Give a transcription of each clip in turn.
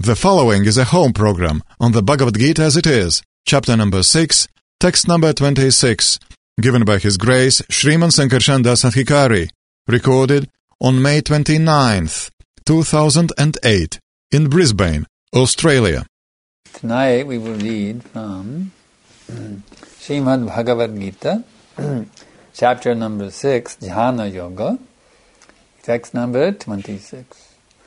The following is a home program on the Bhagavad Gita as it is, chapter number 6, text number 26, given by His Grace Sriman Sankarshan Das Adhikari, recorded on May 29th, 2008, in Brisbane, Australia. Tonight we will read from Srimad Bhagavad Gita, chapter number 6, Jnana Yoga, text number 26.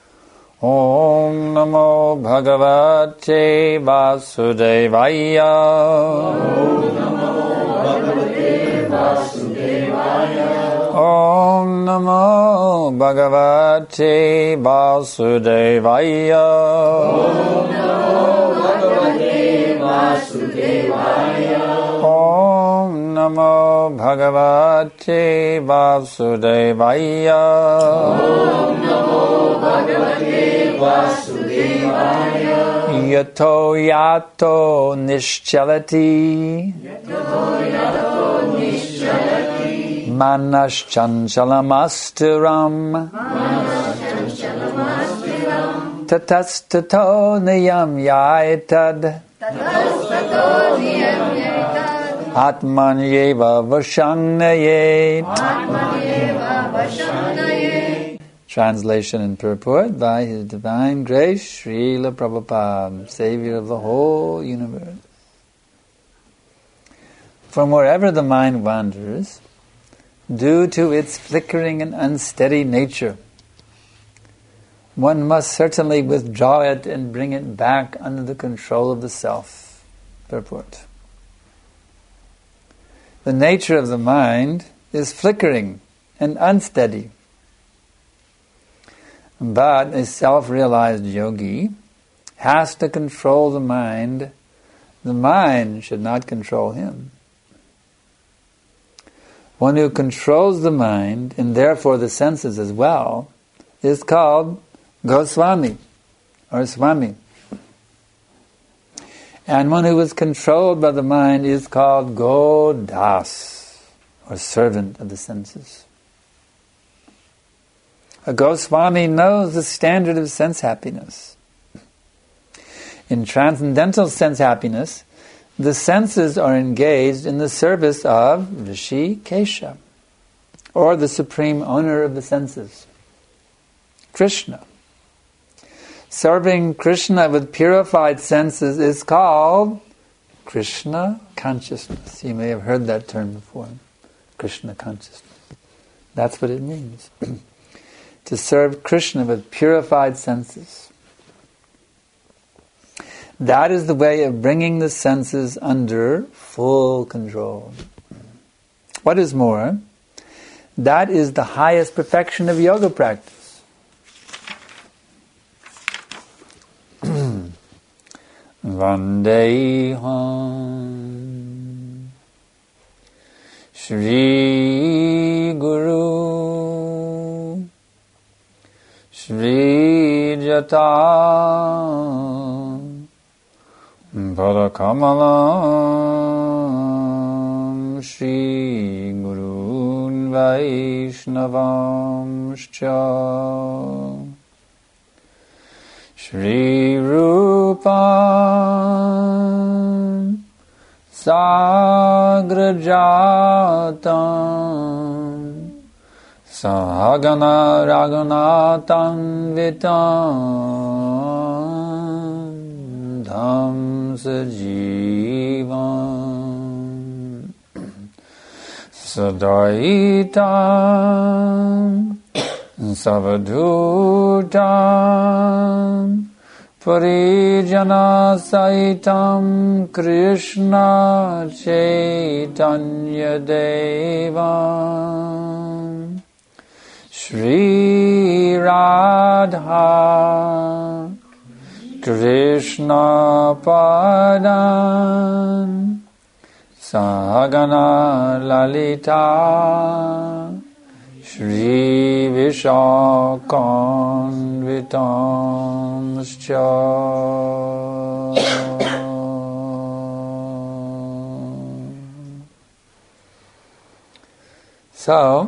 Om Namo Bhagavate Vasudevaya. Om Namo Bhagavate Vasudevaya. Om Namo Bhagavate Vasudevaya. Om Namo Bhagavate Vasudevaya. Om Namo Bhagavate Vasudevaya. Om Namo Bhagavate Vasudevaya. Yato yato nischalati. Yato yato nischalati. Manas chanchalamastheram. Manas chanchalamastheram. Tatastato niyam yaitad. Tatastato niyam yaitad. Atmanyeva vashangnayet. Atmanyeva vashangnayet. Translation and purport by His Divine Grace Srila Prabhupada, Savior of the whole universe. From wherever the mind wanders, due to its flickering and unsteady nature, one must certainly withdraw it and bring it back under the control of the self. Purport. The nature of the mind is flickering and unsteady. But a self-realized yogi has to control the mind. The mind should not control him. One who controls the mind, and therefore the senses as well, is called Goswami, or Swami. And one who is controlled by the mind is called Godas, or servant of the senses. A Goswami knows the standard of sense happiness. In transcendental sense happiness, the senses are engaged in the service of Rishikesha, or the supreme owner of the senses, Krishna. Serving Krishna with purified senses is called Krishna consciousness. You may have heard that term before, Krishna consciousness. That's what it means. To serve Krishna with purified senses. That is the way of bringing the senses under full control. What is more, that is the highest perfection of yoga practice. Vandeham Shri Guru Shri Jata Padakamalam Shri Gurun Vaishnavamscha Shri Rupam Sagrajatam Sahagana Raghunathan Vitam Dham Sajivam Sadaitam Savadhutam Parijana Saitam Krishna Chaitanya Devam Shri Radha Krishna Padan Sahagana Lalita Shri Vishakanvitamscha. So,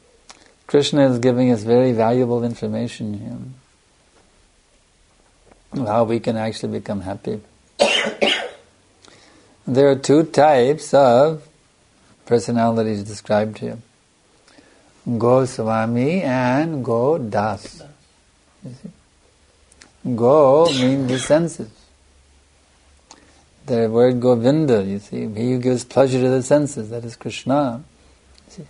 Krishna is giving us very valuable information here. how we can actually become happy. There are two types of personalities described here. Goswami and Godas. You see? Go means the senses. The word Govinda, you see, he who gives pleasure to the senses, that is Krishna. See?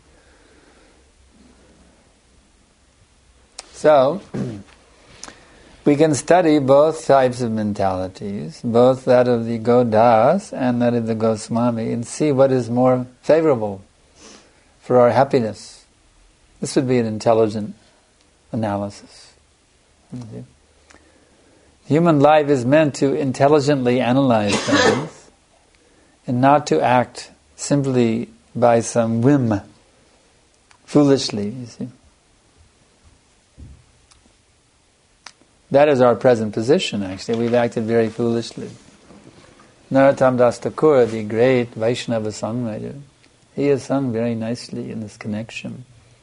So, we can study both types of mentalities, both that of the Godas and that of the Goswami, and see what is more favorable for our happiness. This would be an intelligent analysis. Okay. Human life is meant to intelligently analyze things and not to act simply by some whim, foolishly, you see. That is our present position, actually. We've acted very foolishly. Narottam Das Thakur, the great Vaishnava songwriter, he has sung very nicely in this connection.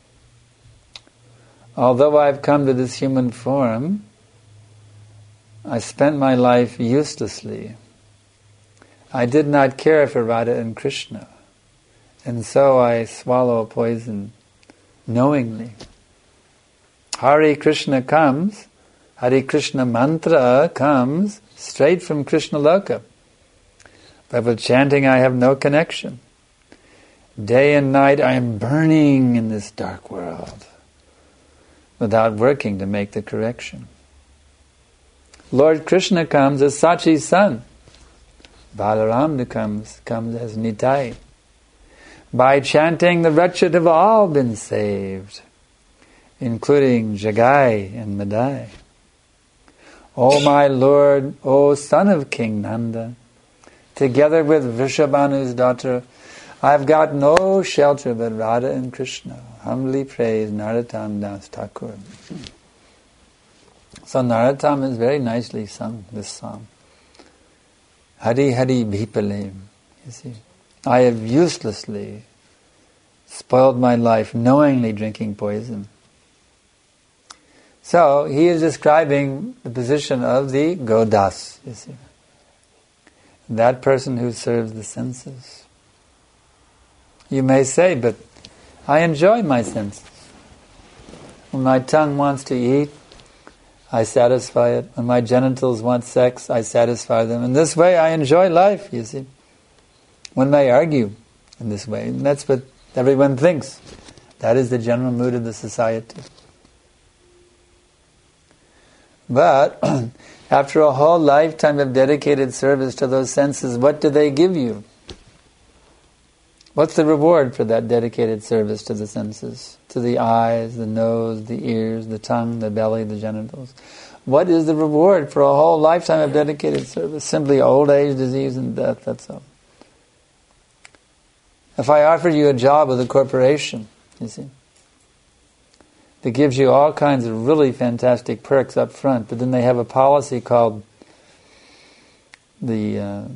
Although I've come to this human form, I spent my life uselessly. I did not care for Radha and Krishna, and so I swallow poison knowingly. Hare Krishna comes, Hare Krishna mantra comes straight from Krishna Loka. But with chanting I have no connection. Day and night I am burning in this dark world without working to make the correction. Lord Krishna comes as Sachi's son. Balaram comes as Nitai. By chanting the wretched have all been saved, including Jagai and Madai. O my Lord, O son of King Nanda, together with Vrishabhanu's daughter, I've got no shelter but Radha and Krishna. Humbly praise Narottam Das Thakur. So Narottam is very nicely sung, this song. Hari Hari Bhipale. You see, I have uselessly spoiled my life knowingly drinking poison. So he is describing the position of the Godas, you see. That person who serves the senses. You may say, but I enjoy my senses. When my tongue wants to eat, I satisfy it. When my genitals want sex, I satisfy them. In this way I enjoy life, you see. One may argue in this way, and that's what everyone thinks. That is the general mood of the society. But after a whole lifetime of dedicated service to those senses, what do they give you? What's the reward for that dedicated service to the senses? To the eyes, the nose, the ears, the tongue, the belly, the genitals. What is the reward for a whole lifetime of dedicated service? Simply old age, disease, and death, that's all. If I offered you a job with a corporation, you see, that gives you all kinds of really fantastic perks up front, but then they have a policy called the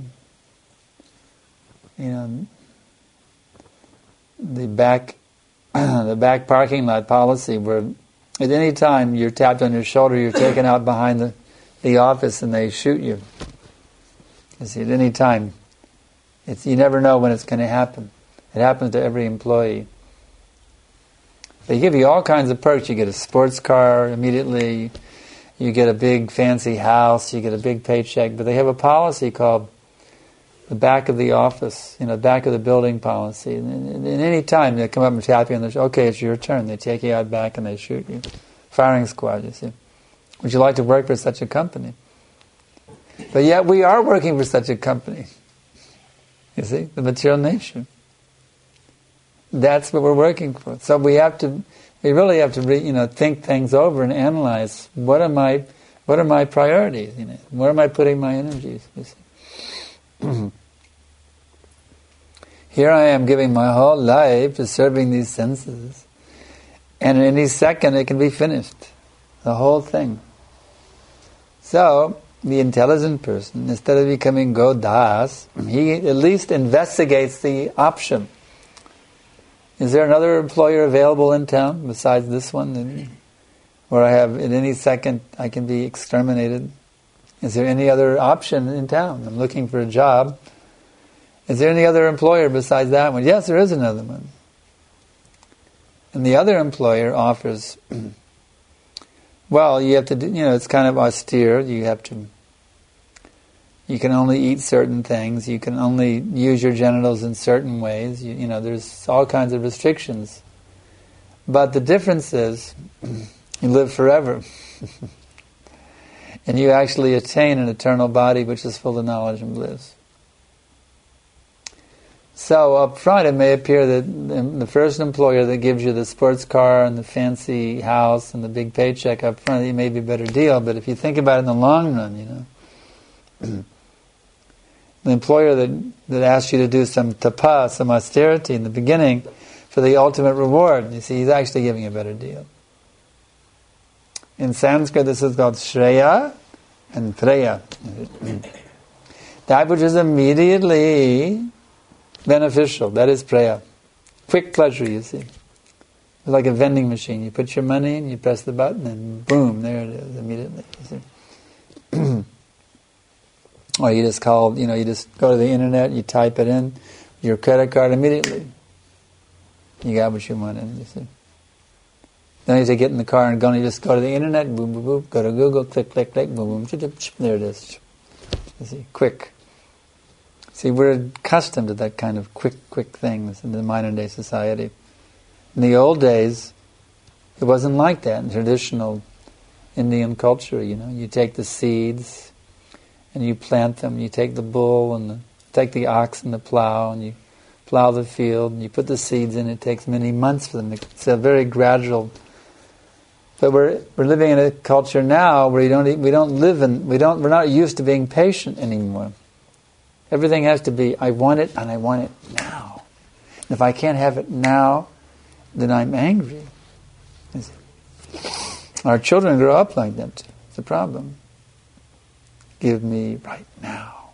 back parking lot policy, where at any time you're tapped on your shoulder, you're taken out behind the office and they shoot you. You see, at any time. You never know when it's going to happen. It happens to every employee. They give you all kinds of perks. You get a sports car immediately, you get a big fancy house, you get a big paycheck, but they have a policy called the back of the office, back of the building policy. And any time they come up and tap you on the shoulder, okay, it's your turn. They take you out back and they shoot you. Firing squad, you see. Would you like to work for such a company? But yet we are working for such a company. You see, the material nature. That's what we're working for. So we really have to think things over and analyze what are my priorities, where am I putting my energies, you see. Here I am giving my whole life to serving these senses, and in any second it can be finished, the whole thing. So the intelligent person, instead of becoming Godas, he at least investigates the option. Is there another employer available in town besides this one, where I have, at any second, I can be exterminated? Is there any other option in town? I'm looking for a job. Is there any other employer besides that one? Yes, there is another one. And the other employer offers, well, you have to do, it's kind of austere. You can only eat certain things. You can only use your genitals in certain ways. There's all kinds of restrictions. But the difference is, you live forever. And you actually attain an eternal body which is full of knowledge and bliss. So up front it may appear that the first employer that gives you the sports car and the fancy house and the big paycheck up front, it may be a better deal, but if you think about it in the long run, the employer that asks you to do some tapa, some austerity in the beginning for the ultimate reward, you see, he's actually giving a better deal. In Sanskrit this is called Shreya and Preya. That which is immediately beneficial, that is Preya. Quick pleasure, you see. It's like a vending machine. You put your money in, you press the button, and boom, there it is immediately. You see. Or you just you just go to the internet, you type it in, your credit card immediately. You got what you wanted, you see. Then you have to get in the car and you just go to the internet, boom, boom, boom, go to Google, click, click, click, boom, boom, there it is. You see, quick. See, we're accustomed to that kind of quick things in the modern day society. In the old days, it wasn't like that in traditional Indian culture, You take the seeds and you plant them. You take the bull and take the ox and the plow and you plow the field and you put the seeds in. It takes many months for them. It's a very gradual. But we're living in a culture now where we're not used to being patient anymore. Everything has to be, I want it and I want it now. And if I can't have it now, then I'm angry. Our children grow up like that too. It's a problem. Give me right now.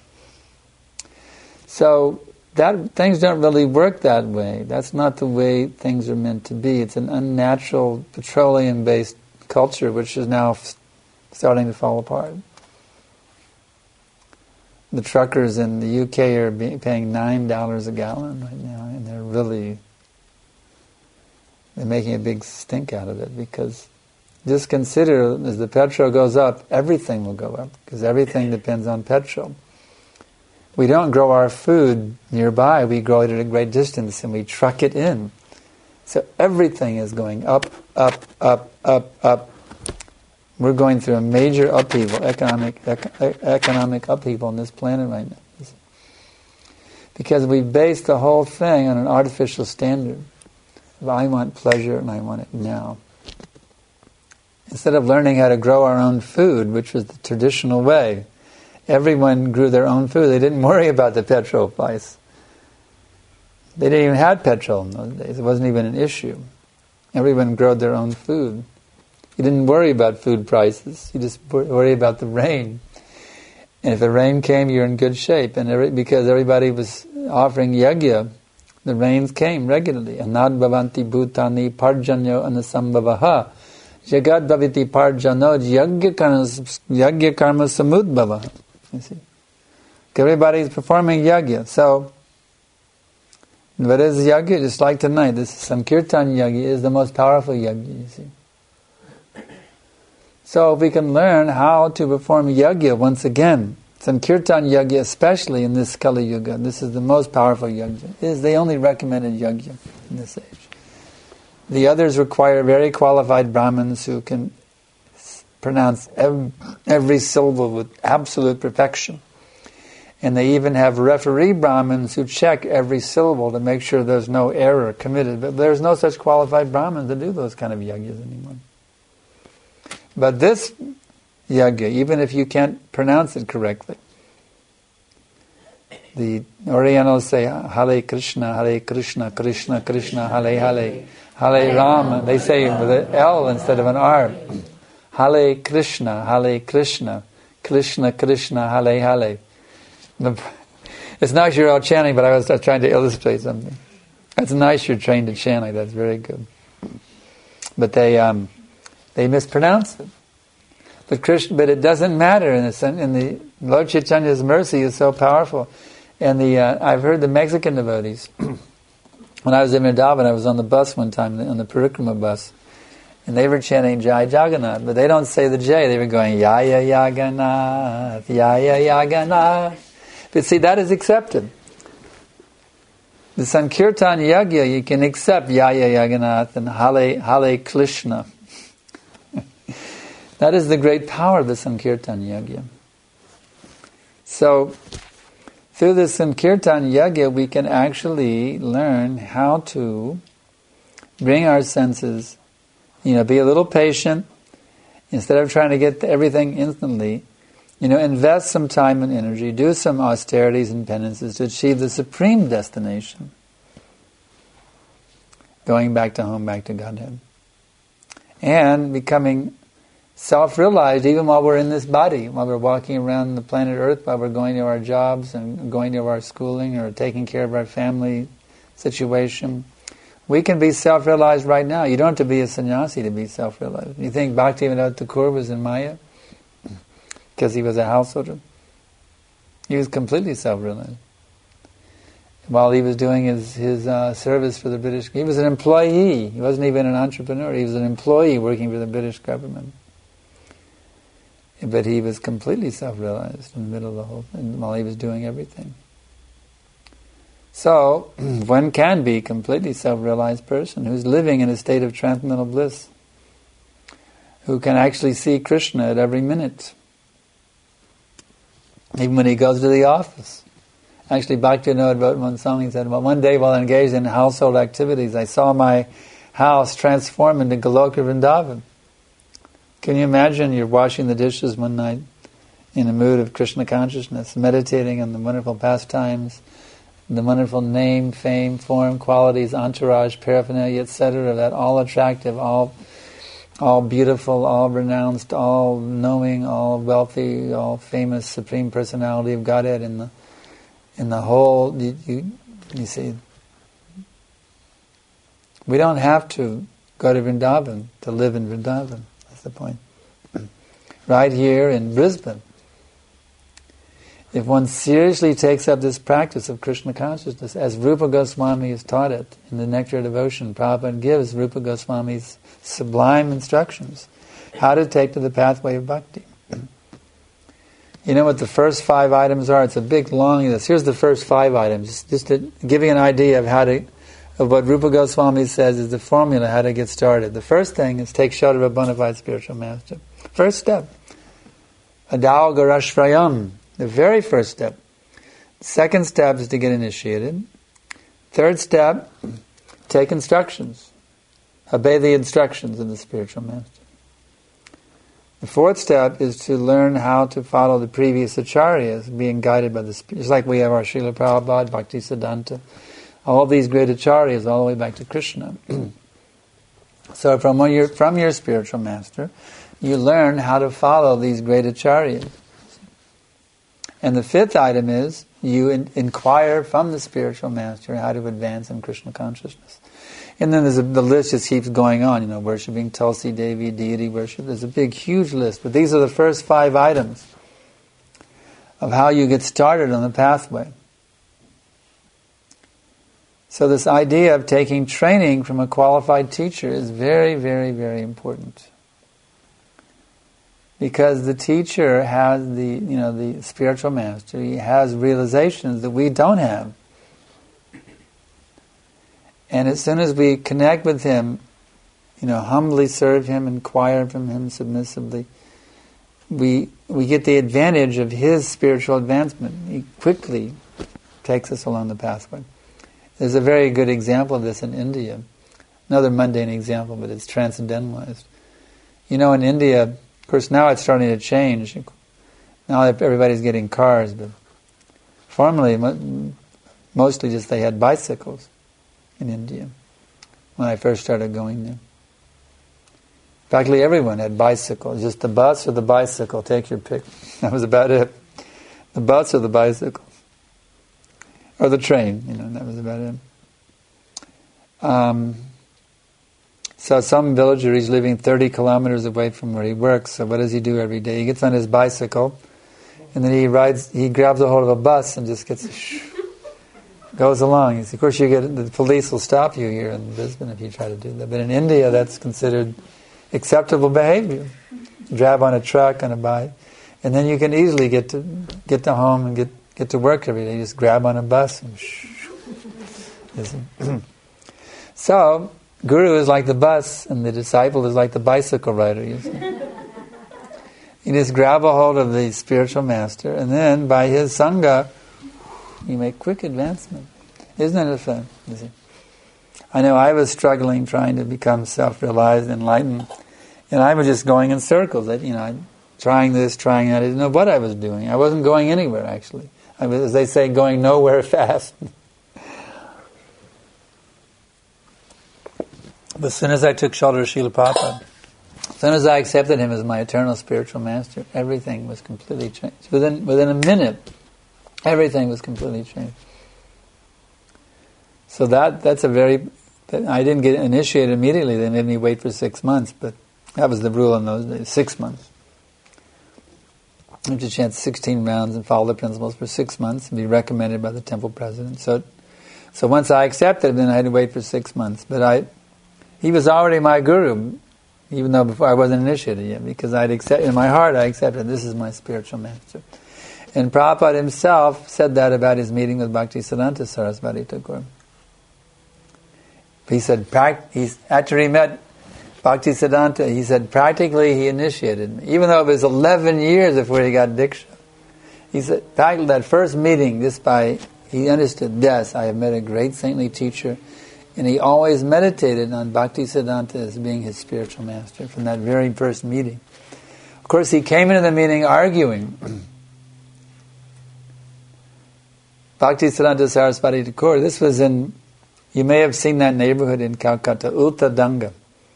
So things don't really work that way. That's not the way things are meant to be. It's an unnatural, petroleum-based culture which is now starting to fall apart. The truckers in the UK are paying $9 a gallon right now, and they're making a big stink out of it, because just consider, as the petrol goes up, everything will go up, because everything depends on petrol. We don't grow our food nearby, we grow it at a great distance, and we truck it in. So everything is going up, up, up, up, up. We're going through a major upheaval, economic upheaval on this planet right now. Because we base the whole thing on an artificial standard. I want pleasure and I want it now. Instead of learning how to grow our own food, which was the traditional way, everyone grew their own food. They didn't worry about the petrol price. They didn't even have petrol in those days. It wasn't even an issue. Everyone grew their own food. You didn't worry about food prices. You just worry about the rain. And if the rain came, you're in good shape. And because everybody was offering yajna, the rains came regularly. Anad bhavanti bhutani parjanyo anasambhavaha. Jagat bhaviti parjano yajna karma samudbhava. You see? Everybody's performing yajna. So, what is yajna? Just like tonight, this Sankirtan yajna is the most powerful yajna, you see. So if we can learn how to perform yajna once again, Sankirtan yajna especially in this Kali Yuga, this is the most powerful yajna. It is the only recommended yajna in this age. The others require very qualified Brahmins who can pronounce every syllable with absolute perfection. And they even have referee Brahmins who check every syllable to make sure there's no error committed. But there's no such qualified Brahmins to do those kind of yajnas anymore. But this yajna, even if you can't pronounce it correctly, the Orientals say Hare Krishna, Krishna Krishna, Hare Hare Rama. They say with an L instead of an R. Hare Krishna, Krishna Krishna, Hare Hare. It's nice you're all chanting, but I was trying to illustrate something. That's nice you're trained to chant like that. That's very good. But they mispronounce it. But it doesn't matter in the Lord Chaitanya's mercy is so powerful. And I've heard the Mexican devotees. When I was in Vrindavan, I was on the bus one time, on the Parikrama bus, and they were chanting Jai Jagannath, but they don't say the J. They were going Yaya Yaganath, Yaya Yaganath. But see, that is accepted. The Sankirtan Yagya, you can accept Yaya Yaganath and Hale Krishna. That is the great power of the Sankirtan Yagya. So, through the Sankirtan Yagya, we can actually learn how to bring our senses, be a little patient, instead of trying to get everything instantly, invest some time and energy, do some austerities and penances to achieve the supreme destination. Going back to home, back to Godhead. And becoming self-realized even while we're in this body, while we're walking around the planet Earth, while we're going to our jobs and going to our schooling or taking care of our family situation. We can be self-realized right now. You don't have to be a sannyasi to be self-realized. You think Bhaktivinoda Thakur was in Maya because he was a householder? He was completely self-realized. While he was doing his service for the British, he was an employee. He wasn't even an entrepreneur. He was an employee working for the British government. But he was completely self-realized in the middle of the whole thing while he was doing everything. So, one can be a completely self-realized person who's living in a state of transcendental bliss, who can actually see Krishna at every minute, even when he goes to the office. Actually, Bhaktivinoda wrote one song, he said, well, one day while engaged in household activities, I saw my house transform into Goloka Vrindavan. Can you imagine you're washing the dishes one night in a mood of Krishna consciousness, meditating on the wonderful pastimes, the wonderful name, fame, form, qualities, entourage, paraphernalia, etc., that all attractive, all beautiful, all renounced, all knowing, all wealthy, all famous Supreme Personality of Godhead in the whole. You see, we don't have to go to Vrindavan to live in Vrindavan. That's the point. Right here in Brisbane, if one seriously takes up this practice of Krishna consciousness, as Rupa Goswami has taught it in the Nectar of Devotion, Prabhupada gives Rupa Goswami's sublime instructions how to take to the pathway of bhakti. You know what the first 5 items are? It's a big long list. Here's the first 5 items, just to give you an idea of what Rupa Goswami says is the formula how to get started. The first thing is take shelter of a bona fide spiritual master. First step, Adao Garashrayam. The very first step. Second step is to get initiated. Third step, take instructions. Obey the instructions of the spiritual master. The fourth step is to learn how to follow the previous acharyas, being guided by the Spirit. Just like we have our Srila Prabhupada, Bhaktisiddhanta, all these great acharyas all the way back to Krishna. So from your spiritual master, you learn how to follow these great acharyas. And the fifth item is you inquire from the spiritual master how to advance in Krishna consciousness. And then the list just keeps going on, worshipping Tulsi Devi, deity worship. There's a big, huge list. But these are the first 5 items of how you get started on the pathway. So this idea of taking training from a qualified teacher is very, very, very important. Because the teacher has the spiritual master, he has realizations that we don't have. And as soon as we connect with him, humbly serve him, inquire from him submissively, we get the advantage of his spiritual advancement. He quickly takes us along the pathway. There's a very good example of this in India. Another mundane example, but it's transcendentalized. In India, of course, now it's starting to change. Now everybody's getting cars, but formerly, mostly just they had bicycles in India when I first started going there. Practically everyone had bicycles, just the bus or the bicycle, take your pick. That was about it. The bus or the bicycle. Or the train, that was about it. So some villager, he's living 30 kilometers away from where he works, so what does he do every day? He gets on his bicycle, and then he grabs a hold of a bus and just goes along. Of course, the police will stop you here in Brisbane if you try to do that. But in India, that's considered acceptable behavior. Drive on a truck, on a bike, and then you can easily get to home and get to work every day. You just grab on a bus and So, Guru is like the bus, and the disciple is like the bicycle rider. You see? You just grab a hold of the spiritual master, and then by his sangha, you make quick advancement. Isn't it a fun? You see? I know I was struggling trying to become self-realized, enlightened, and I was just going in circles. Trying this, trying that. I didn't know what I was doing. I wasn't going anywhere, actually. I was, as they say, going nowhere fast. But as soon as I took shelter of Srila Prabhupada, as soon as I accepted him as my eternal spiritual master, everything was completely changed. Within a minute, everything was completely changed. So that's I didn't get initiated immediately. They made me wait for 6 months, but that was the rule in those days, 6 months. You have to chant 16 rounds and follow the principles for 6 months and be recommended by the temple president. So once I accepted him, then I had to wait for 6 months. But he was already my guru, even though before I wasn't initiated yet, because in my heart I accepted this is my spiritual master. And Prabhupada himself said that about his meeting with Bhaktisiddhanta Sarasvati Thakur. He said, after he met Bhaktisiddhanta, he said, practically he initiated me, even though it was 11 years before he got Diksha. He said, that first meeting, he understood, yes, I have met a great saintly teacher. And he always meditated on Bhaktisiddhanta as being his spiritual master from that very first meeting. Of course, he came into the meeting arguing. Bhaktisiddhanta Sarasvati Thakur, this was you may have seen that neighborhood in Calcutta, Ultadanga.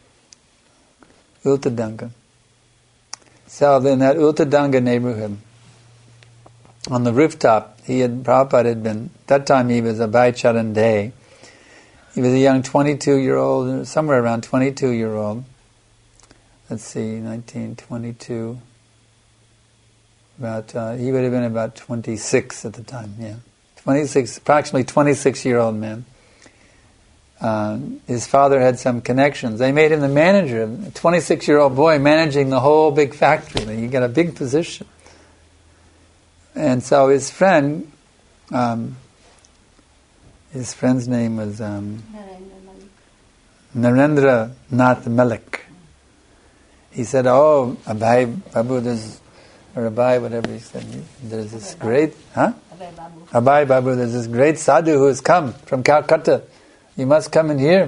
So in that Ultadanga neighborhood, on the rooftop, Prabhupada had been, that time he was Abhay Charan Day. He was a young 22-year-old, somewhere around 22-year-old. Let's see, 1922. He would have been about 26 at the time, yeah. Approximately 26-year-old man. His father had some connections. They made him the manager, a 26-year-old boy managing the whole big factory. He got a big position. And so his friend... his friend's name was Narendra Nath Malik. He said, "Oh, Abhay Babu, Abhay, whatever he said, there's this great, Abhay Babu, there's this great sadhu who has come from Calcutta. You must come and hear."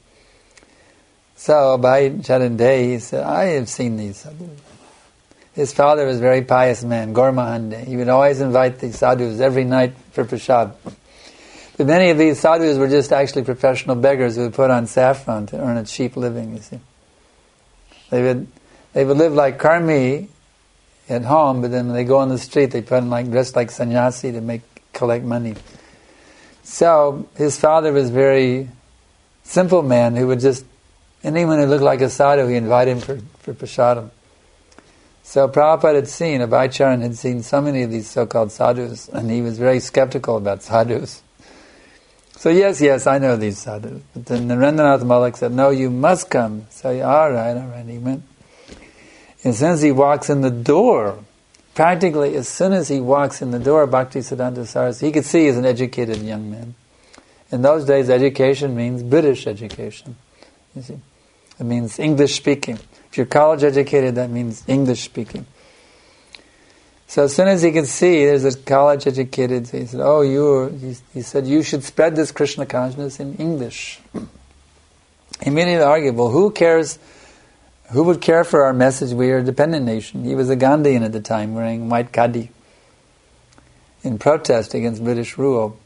So Abhay Charan Day, he said, "I have seen these sadhus." His father was a very pious man, Gormahande. He would always invite these sadhus every night for prasad. But many of these sadhus were just actually professional beggars who would put on saffron to earn a cheap living, you see. They would live like karmi at home, but then when they go on the street, they put on dressed like sannyasi to collect money. So his father was a very simple man who would anyone who looked like a sadhu, he invited him for prasadam. So Prabhupada Abhay Charan had seen so many of these so-called sadhus, and he was very skeptical about sadhus. So yes, I know these sadhus. But then Narendranath Malik said, "No, you must come." So all right, he went. And as soon as he walks in the door, practically as soon as he walks in the door, Bhaktisiddhanta Saraswati, he could see he's an educated young man. In those days, education means British education. You see, it means English speaking. If you're college educated, that means English speaking. So as soon as he could see there's a college educated, he said, he said, "You should spread this Krishna consciousness in English." He immediately argued, well, who cares? Who would care for our message? We are a dependent nation. He was a Gandhian at the time, wearing white khadi, in protest against British rule.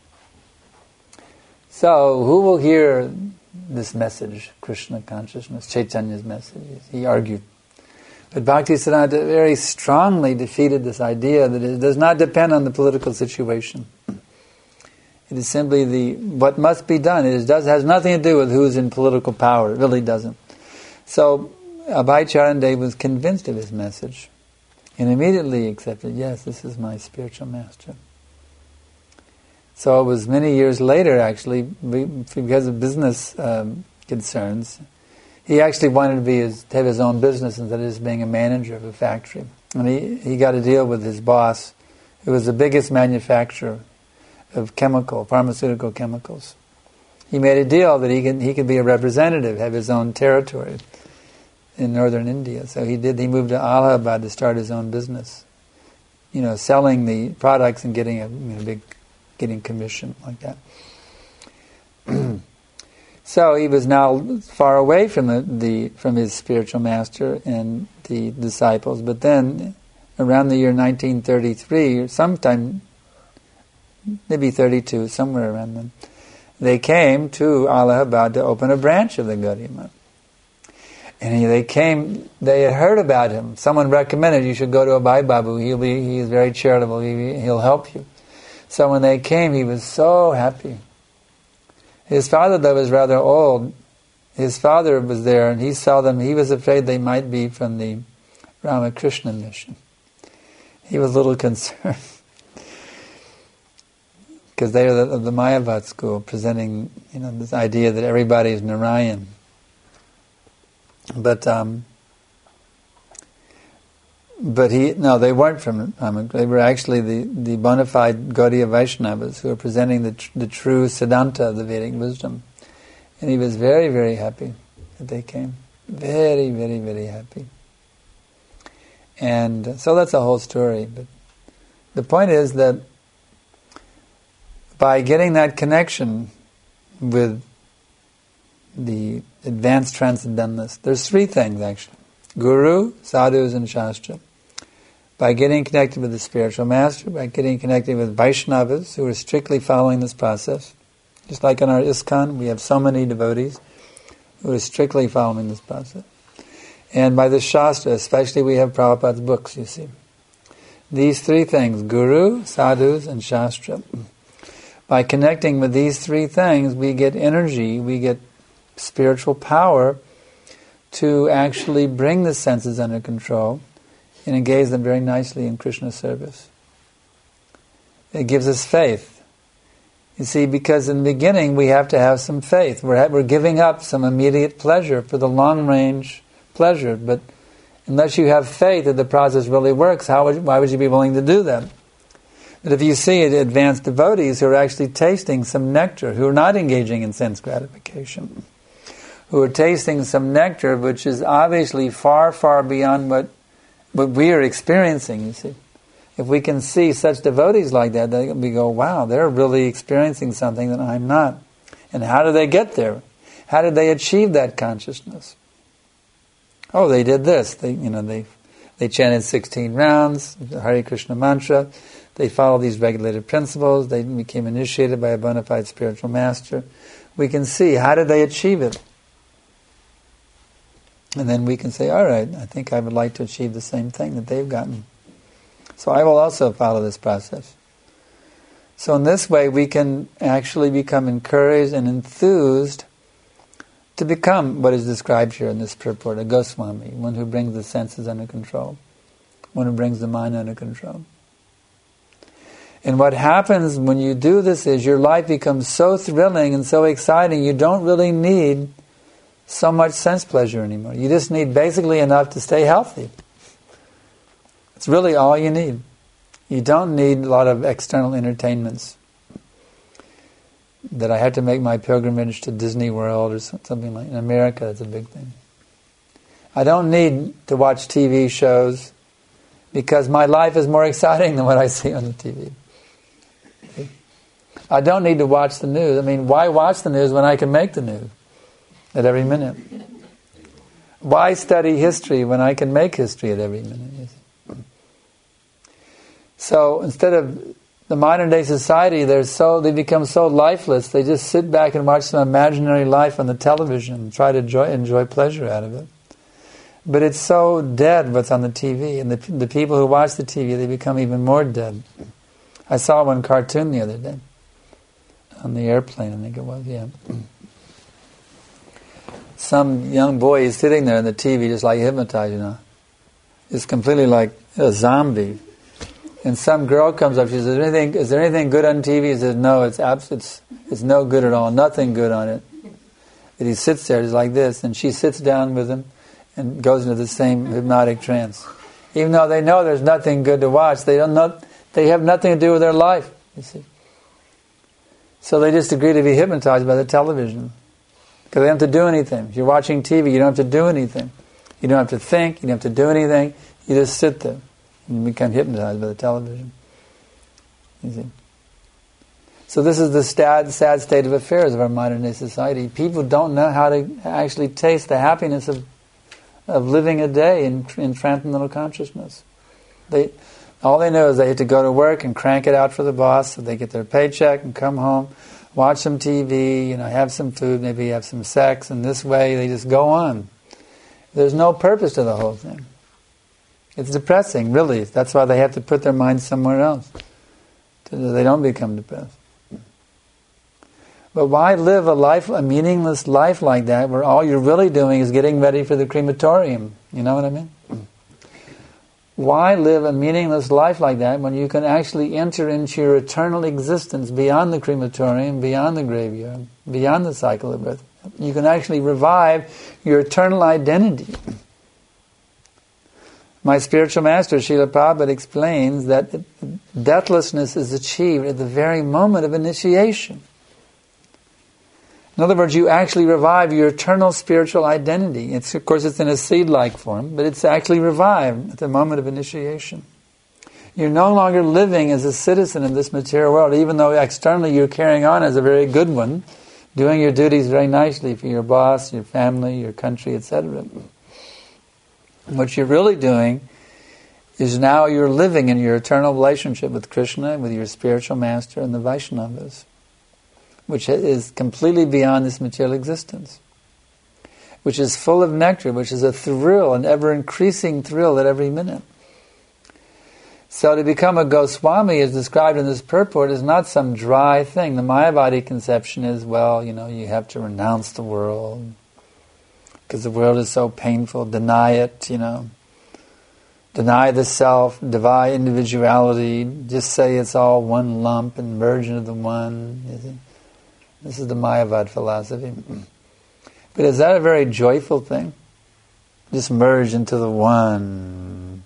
So who will hear this message, Krishna consciousness, Chaitanya's message? He argued. But Bhaktisiddhanta very strongly defeated this idea that it does not depend on the political situation. It is simply what must be done. It has nothing to do with who's in political power. It really doesn't. So Abhay Charan Dev was convinced of his message and immediately accepted, yes, this is my spiritual master. So it was many years later, actually, because of business concerns, he actually wanted to have his own business instead of just being a manager of a factory. And he got a deal with his boss, who was the biggest manufacturer of pharmaceutical chemicals. He made a deal that he could be a representative, have his own territory in northern India. So he moved to Allahabad to start his own business. Selling the products and getting getting commission like that. So he was now far away from from his spiritual master and the disciples. But then, around the year 1933, or sometime, maybe 32, somewhere around then, they came to Allahabad to open a branch of the Gaudiya Math. And they had heard about him. Someone recommended you should go to Abhay Babu. He is very charitable. He'll help you. So when they came, he was so happy. His father, though, was rather old. His father was there, and he saw them. He was afraid they might be from the Ramakrishna mission. He was a little concerned. Because they are the Mayavad school, presenting this idea that everybody is Narayan. But they weren't from Ramakrishna. They were actually the bona fide Gaudiya Vaishnavas who were presenting the true Siddhanta of the Vedic wisdom. And he was very, very happy that they came. Very, very, very happy. And so that's the whole story. But the point is that by getting that connection with the advanced transcendentalists, there's three things actually. Guru, sadhus, and Shastra. By getting connected with the spiritual master, by getting connected with Vaishnavas who are strictly following this process. Just like in our ISKCON, we have so many devotees who are strictly following this process. And by the Shastra, especially we have Prabhupada's books, you see. These three things, Guru, sadhus, and Shastra. By connecting with these three things, we get energy, we get spiritual power to actually bring the senses under control and engage them very nicely in Krishna service. It gives us faith. You see, because in the beginning we have to have some faith. We're giving up some immediate pleasure for the long-range pleasure, but unless you have faith that the process really works, why would you be willing to do that? But if you see advanced devotees who are actually tasting some nectar, who are not engaging in sense gratification, who are tasting some nectar which is obviously far, far beyond what we are experiencing, you see. If we can see such devotees like that, we go, wow, they're really experiencing something that I'm not. And how did they get there? How did they achieve that consciousness? Oh, they did this. They chanted 16 rounds, the Hare Krishna mantra. They followed these regulated principles. They became initiated by a bona fide spiritual master. We can see, how did they achieve it? And then we can say, all right, I think I would like to achieve the same thing that they've gotten. So I will also follow this process. So in this way, we can actually become encouraged and enthused to become what is described here in this purport, a Goswami, one who brings the senses under control, one who brings the mind under control. And what happens when you do this is your life becomes so thrilling and so exciting, you don't really need so much sense pleasure anymore. You just need basically enough to stay healthy. It's really all you need. You don't need a lot of external entertainments. That I had to make my pilgrimage to Disney World or something like that. In America, that's a big thing. I don't need to watch TV shows because my life is more exciting than what I see on the TV. I don't need to watch the news. I mean, why watch the news when I can make the news at every minute? Why study history when I can make history at every minute? So instead of the modern day society, they become so lifeless. They just sit back and watch some imaginary life on the television and try to enjoy pleasure out of it. But it's so dead what's on the TV, and the people who watch the TV, they become even more dead. I saw one cartoon the other day on the airplane, I think it was, yeah. some young boy is sitting there on the TV just like hypnotized, It's completely like a zombie. And some girl comes up, she says, is there anything good on TV? He says, no, it's no good at all, nothing good on it. And he sits there just like this, and she sits down with him and goes into the same hypnotic trance. Even though they know there's nothing good to watch, they have nothing to do with their life, you see. So they just agree to be hypnotized by the television. Because they don't have to do anything. If you're watching TV, you don't have to do anything. You don't have to think, you don't have to do anything. You just sit there and become hypnotized by the television. You see. So this is the sad state of affairs of our modern day society. People don't know how to actually taste the happiness of living a day in transcendental consciousness. All they know is they have to go to work and crank it out for the boss, so they get their paycheck and come home, watch some TV, have some food, maybe have some sex, and this way they just go on. There's no purpose to the whole thing. It's depressing, really. That's why they have to put their minds somewhere else, so they don't become depressed. But why live a meaningless life like that, where all you're really doing is getting ready for the crematorium? You know what I mean? Why live a meaningless life like that when you can actually enter into your eternal existence beyond the crematorium, beyond the graveyard, beyond the cycle of birth? You can actually revive your eternal identity. My spiritual master, Srila Prabhupada, explains that deathlessness is achieved at the very moment of initiation. In other words, you actually revive your eternal spiritual identity. Of course, it's in a seed-like form, but it's actually revived at the moment of initiation. You're no longer living as a citizen in this material world, even though externally you're carrying on as a very good one, doing your duties very nicely for your boss, your family, your country, etc. What you're really doing is now you're living in your eternal relationship with Krishna, with your spiritual master, and the Vaishnavas, which is completely beyond this material existence, which is full of nectar, which is a thrill, an ever-increasing thrill at every minute. So to become a Goswami, as described in this purport, is not some dry thing. The Mayavadi conception is, you have to renounce the world, because the world is so painful, deny it, deny the self, deny individuality, just say it's all one lump and merge into the one. This is the Mayavad philosophy. But is that a very joyful thing? Just merge into the one.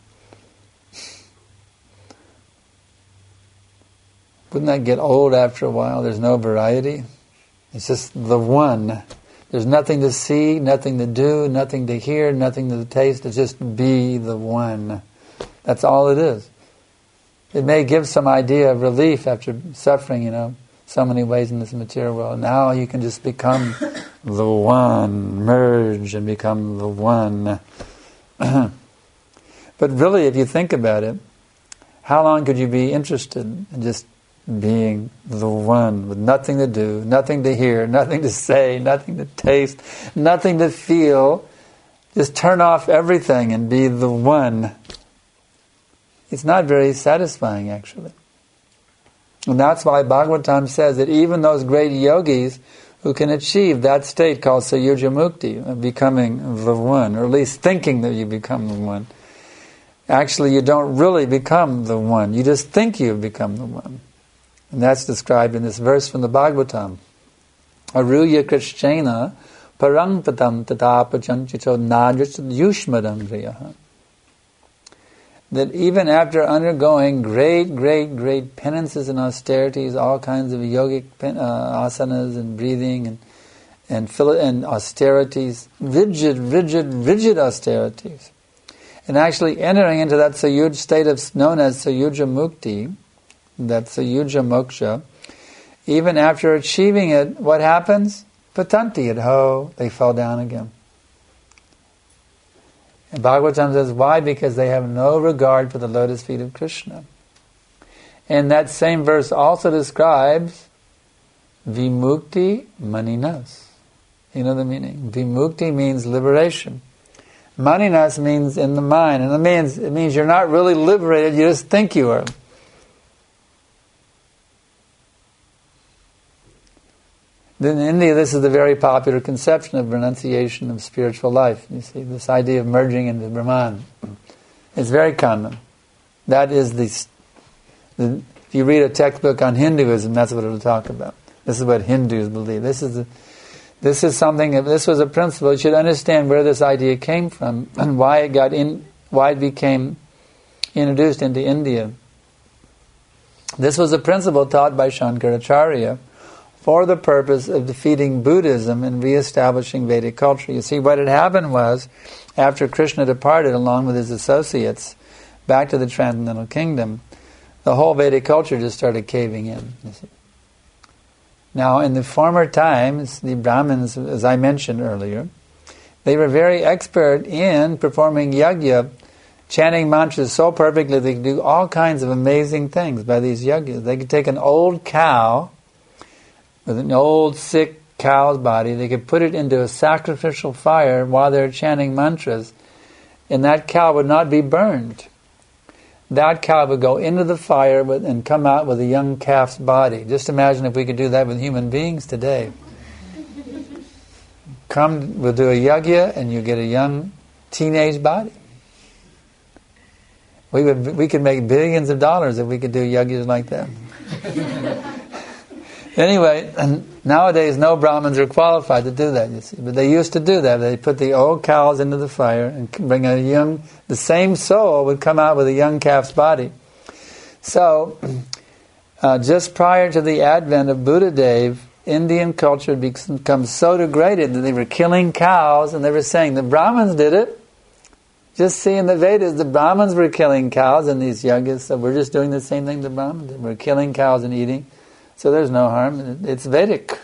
Wouldn't that get old after a while? There's no variety. It's just the one. There's nothing to see, nothing to do, nothing to hear, nothing to taste. It's just be the one. That's all it is. It may give some idea of relief after suffering, so many ways in this material world. Now you can just become the one, merge and become the one. But really, if you think about it, how long could you be interested in just being the one, with nothing to do, nothing to hear, nothing to say, nothing to taste, nothing to feel? Just turn off everything and be the one. It's not very satisfying, actually. And that's why Bhagavatam says that even those great yogis who can achieve that state called Sayuja Mukti, of becoming the one, or at least thinking that you become the one, actually you don't really become the one. You just think you've become the one. And that's described in this verse from the Bhagavatam. Aruya Krishnena parangpatam tatapachanchito nadrit yushmadam vriyaha. That even after undergoing great penances and austerities, all kinds of yogic asanas and breathing and austerities, rigid austerities, and actually entering into that Sayuj state known as Sayuja Mukti, that Sayuja Moksha, even after achieving it, what happens? Patanti adho, they fell down again. And Bhagavatam says, why? Because they have no regard for the lotus feet of Krishna. And that same verse also describes Vimukti Maninas. You know the meaning? Vimukti means liberation. Maninas means in the mind. And it means you're not really liberated, you just think you are. In India, this is the very popular conception of renunciation of spiritual life. You see, this idea of merging into Brahman. It's very common. That is if you read a textbook on Hinduism, that's what it'll talk about. This is what Hindus believe. This was a principle. You should understand where this idea came from and why it became introduced into India. This was a principle taught by Shankaracharya for the purpose of defeating Buddhism and re-establishing Vedic culture. You see, what had happened was, after Krishna departed along with his associates back to the Transcendental Kingdom, the whole Vedic culture just started caving in. You see. Now, in the former times, the Brahmins, as I mentioned earlier, they were very expert in performing yajna, chanting mantras so perfectly they could do all kinds of amazing things by these yajnas. They could take an old cow, with an old sick cow's body, they could put it into a sacrificial fire while they're chanting mantras, and that cow would not be burned. That cow would go into the fire and come out with a young calf's body. Just imagine if we could do that with human beings today. We'll do a yajna and you get a young teenage body. We could make billions of dollars if we could do yajnas like that. Anyway, nowadays no Brahmins are qualified to do that, you see. But they used to do that. They put the old cows into the fire and bring the same soul would come out with a young calf's body. So, just prior to the advent of Buddhadev, Indian culture had become so degraded that they were killing cows, and they were saying the Brahmins did it. Just see in the Vedas, the Brahmins were killing cows in these yajnas, so we're just doing the same thing the Brahmins did. We're killing cows and eating. So there's no harm. It's Vedic.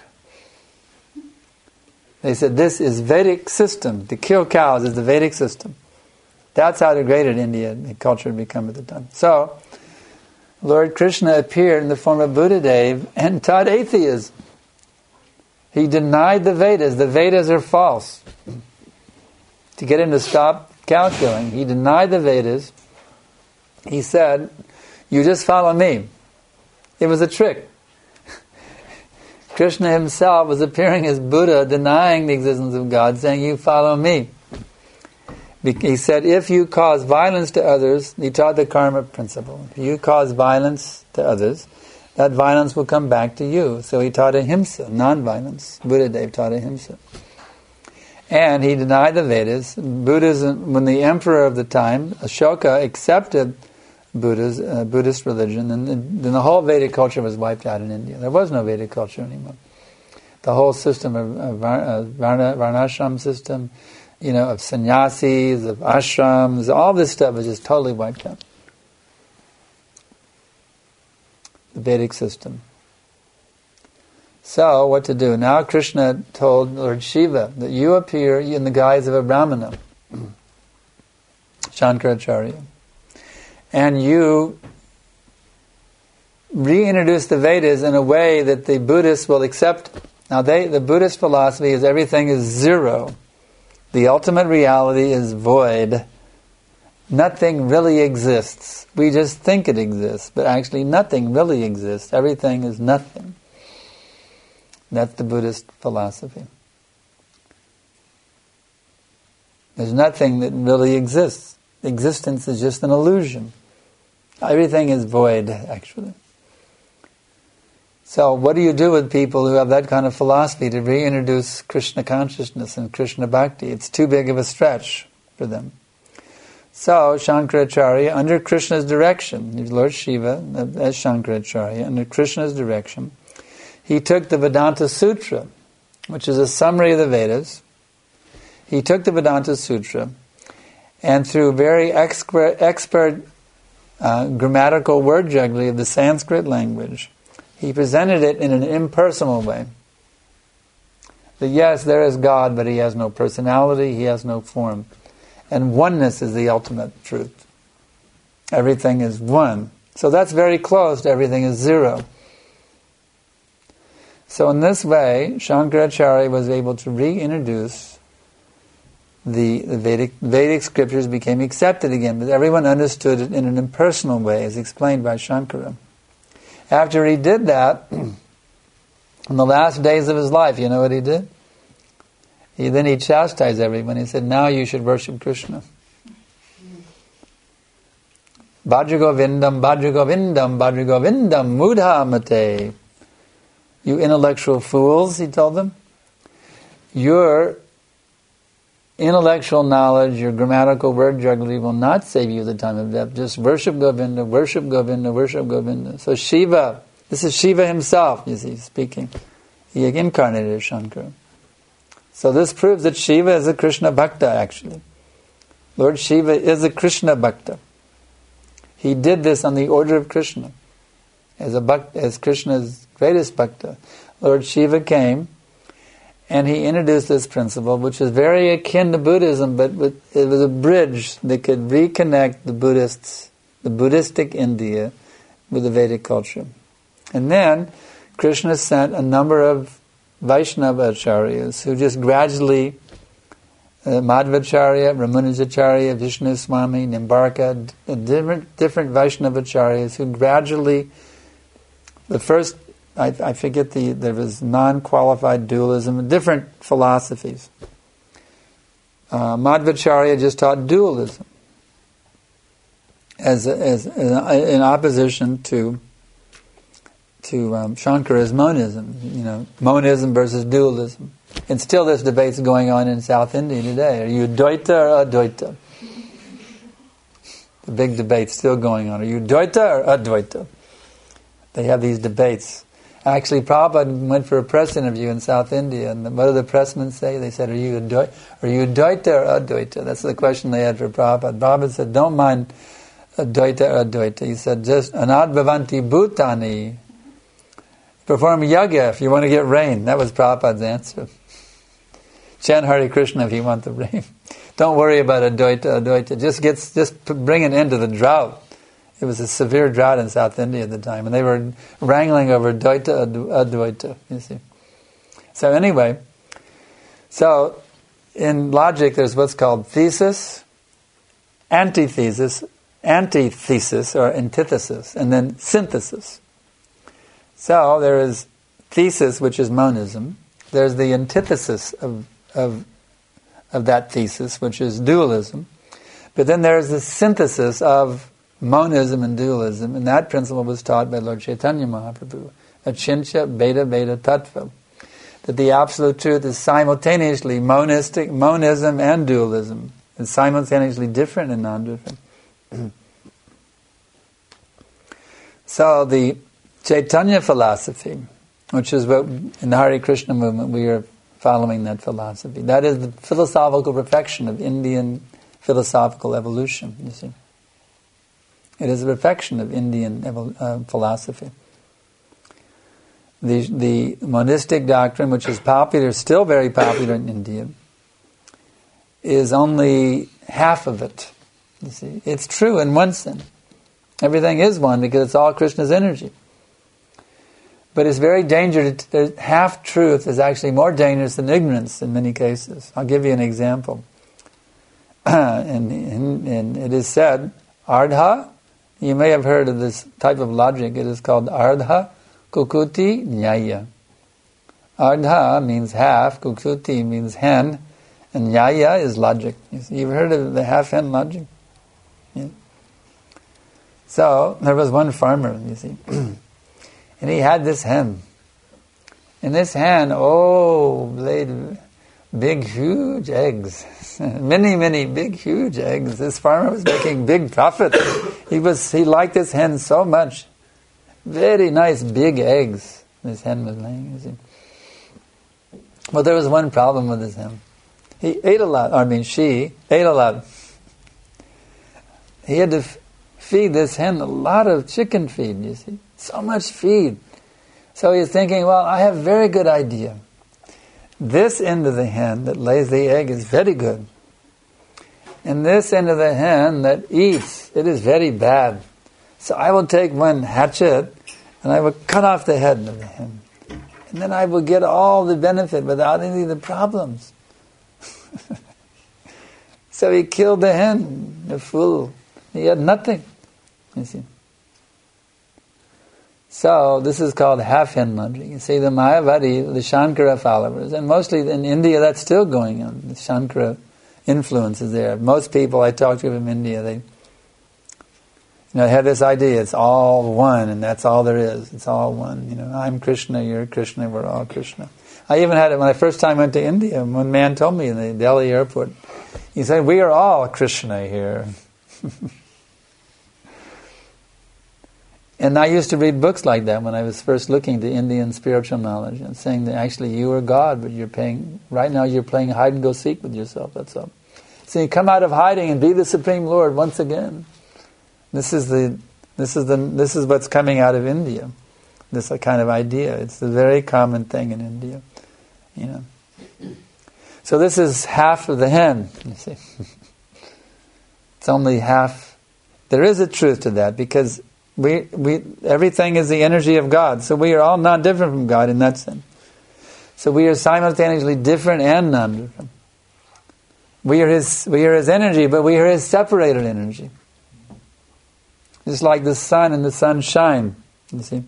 They said this is Vedic system. To kill cows is the Vedic system. That's how degraded India culture had become at the time. So, Lord Krishna appeared in the form of Buddhadev and taught atheism. He denied the Vedas. The Vedas are false. To get him to stop cow killing, he denied the Vedas. He said, you just follow me. It was a trick. Krishna himself was appearing as Buddha, denying the existence of God, saying, you follow me. He said, if you cause violence to others, he taught the karma principle. If you cause violence to others, that violence will come back to you. So he taught ahimsa, non-violence. Buddhadev taught ahimsa. And he denied the Vedas. Buddhism, when the emperor of the time, Ashoka, accepted Buddhist religion, and then the whole Vedic culture was wiped out in India. There was no Vedic culture anymore. The whole system of varnashram system, of sannyasis, of ashrams, all this stuff was just totally wiped out. The Vedic system. So, what to do? Now Krishna told Lord Shiva that you appear in the guise of a Brahmana, Shankaracharya, and you reintroduce the Vedas in a way that the Buddhists will accept. Now, the Buddhist philosophy is everything is zero. The ultimate reality is void. Nothing really exists. We just think it exists, but actually nothing really exists. Everything is nothing. That's the Buddhist philosophy. There's nothing that really exists. Existence is just an illusion. Everything is void, actually. So what do you do with people who have that kind of philosophy to reintroduce Krishna consciousness and Krishna bhakti? It's too big of a stretch for them. So Shankaracharya, under Krishna's direction, Lord Shiva as Shankaracharya, under Krishna's direction, he took the Vedanta Sutra, which is a summary of the Vedas. He took the Vedanta Sutra, and through very expert grammatical word juggling of the Sanskrit language, he presented it in an impersonal way. That yes, there is God, but he has no personality, he has no form. And oneness is the ultimate truth. Everything is one. So that's very close to everything is zero. So in this way, Shankaracharya was able to reintroduce the Vedic scriptures became accepted again, but everyone understood it in an impersonal way, as explained by Shankara. After he did that, In the last days of his life, you know what he did? He chastised everyone. He said, now you should worship Krishna. Bhajra Govindam, Bhajra Govindam, Bhajra Govindam, Mudha Mate. You intellectual fools, he told them. Your intellectual knowledge, your grammatical word jugglery will not save you at the time of death. Just worship Govinda, worship Govinda, worship Govinda. So Shiva, this is Shiva himself, you see, speaking. He incarnated as Shankara. So this proves that Shiva is a Krishna Bhakta, actually. Lord Shiva is a Krishna Bhakta. He did this on the order of Krishna, as Krishna's greatest Bhakta. Lord Shiva came, and he introduced this principle, which is very akin to Buddhism, but it was a bridge that could reconnect the Buddhistic India, with the Vedic culture. And then Krishna sent a number of Vaishnava acharyas who just gradually, Madhvacharya, Ramanujacharya, Vishnu Swami, Nimbarka, different Vaishnava acharyas who gradually, the first, I forget there was non-qualified dualism, different philosophies. Madhvacharya just taught dualism as in opposition to Shankara's monism, monism versus dualism. And still this debate's going on in South India today. Are you Dvaita or Advaita? The big debate's still going on. Are you Dvaita or Advaita? They have these debates. Actually, Prabhupada went for a press interview in South India, and what did the pressmen say? They said, are you Dvaita or Advaita? That's the question they had for Prabhupada. Prabhupada said, don't mind Advaita or Advaita. He said, just anadbhavanti bhutani. Perform yaga if you want to get rain. That was Prabhupada's answer. Chant Hare Krishna if you want the rain. Don't worry about Advaita. Just bring an end to the drought. It was a severe drought in South India at the time, and they were wrangling over Advaita, you see. So anyway, in logic there's what's called thesis, antithesis, or antithesis, and then synthesis. So there is thesis, which is monism. There's the antithesis of that thesis, which is dualism. But then there's the synthesis of monism and dualism, and that principle was taught by Lord Chaitanya Mahaprabhu, Achintya Beta Beta Tattva, that the absolute truth is simultaneously monism and dualism, and simultaneously different and non-different. So the Chaitanya philosophy, which is what in the Hare Krishna movement we are following that philosophy. That is the philosophical perfection of Indian philosophical evolution, you see. It is a perfection of Indian philosophy. The monistic doctrine, which is popular, still very popular in India, is only half of it. You see, it's true in one sense. Everything is one because it's all Krishna's energy. But it's very dangerous. Half-truth is actually more dangerous than ignorance in many cases. I'll give you an example. And it is said, Ardha, you may have heard of this type of logic. It is called Ardha Kukuti Nyaya. Ardha means half, Kukuti means hen, and Nyaya is logic. You've heard of the half-hen logic? Yeah. So, there was one farmer, you see, and he had this hen. And this hen, laid big, huge eggs. many, big, huge eggs. This farmer was making big profit. He liked this hen so much. Very nice, big eggs this hen was laying, you see. But there was one problem with this hen. She ate a lot. He had to feed this hen a lot of chicken feed, you see. So much feed. So he's thinking, well, I have a very good idea. This end of the hen that lays the egg is very good. And this end of the hen that eats, it is very bad. So I will take one hatchet and I will cut off the head of the hen. And then I will get all the benefit without any of the problems. So he killed the hen, the fool. He had nothing, you see. So this is called half hand mudra. You see, the Mayavadi, the Shankara followers, and mostly in India that's still going on. The Shankara influence is there. Most people I talk to from India, they have this idea, it's all one, and that's all there is. It's all one. I'm Krishna, you're Krishna, we're all Krishna. I even had it when I first time went to India. One man told me in the Delhi airport, he said, "We are all Krishna here." And I used to read books like that when I was first looking into Indian spiritual knowledge and saying that actually you are God, but you're playing hide and go seek with yourself. That's all. So you come out of hiding and be the Supreme Lord once again. This is what's coming out of India. This kind of idea. It's a very common thing in India. So this is half of the hen. You see, it's only half. There is a truth to that because we everything is the energy of God. So we are all not different from God in that sense. So we are simultaneously different and non-different. We are His energy, but we are His separated energy. Just like the sun and the sunshine. You see,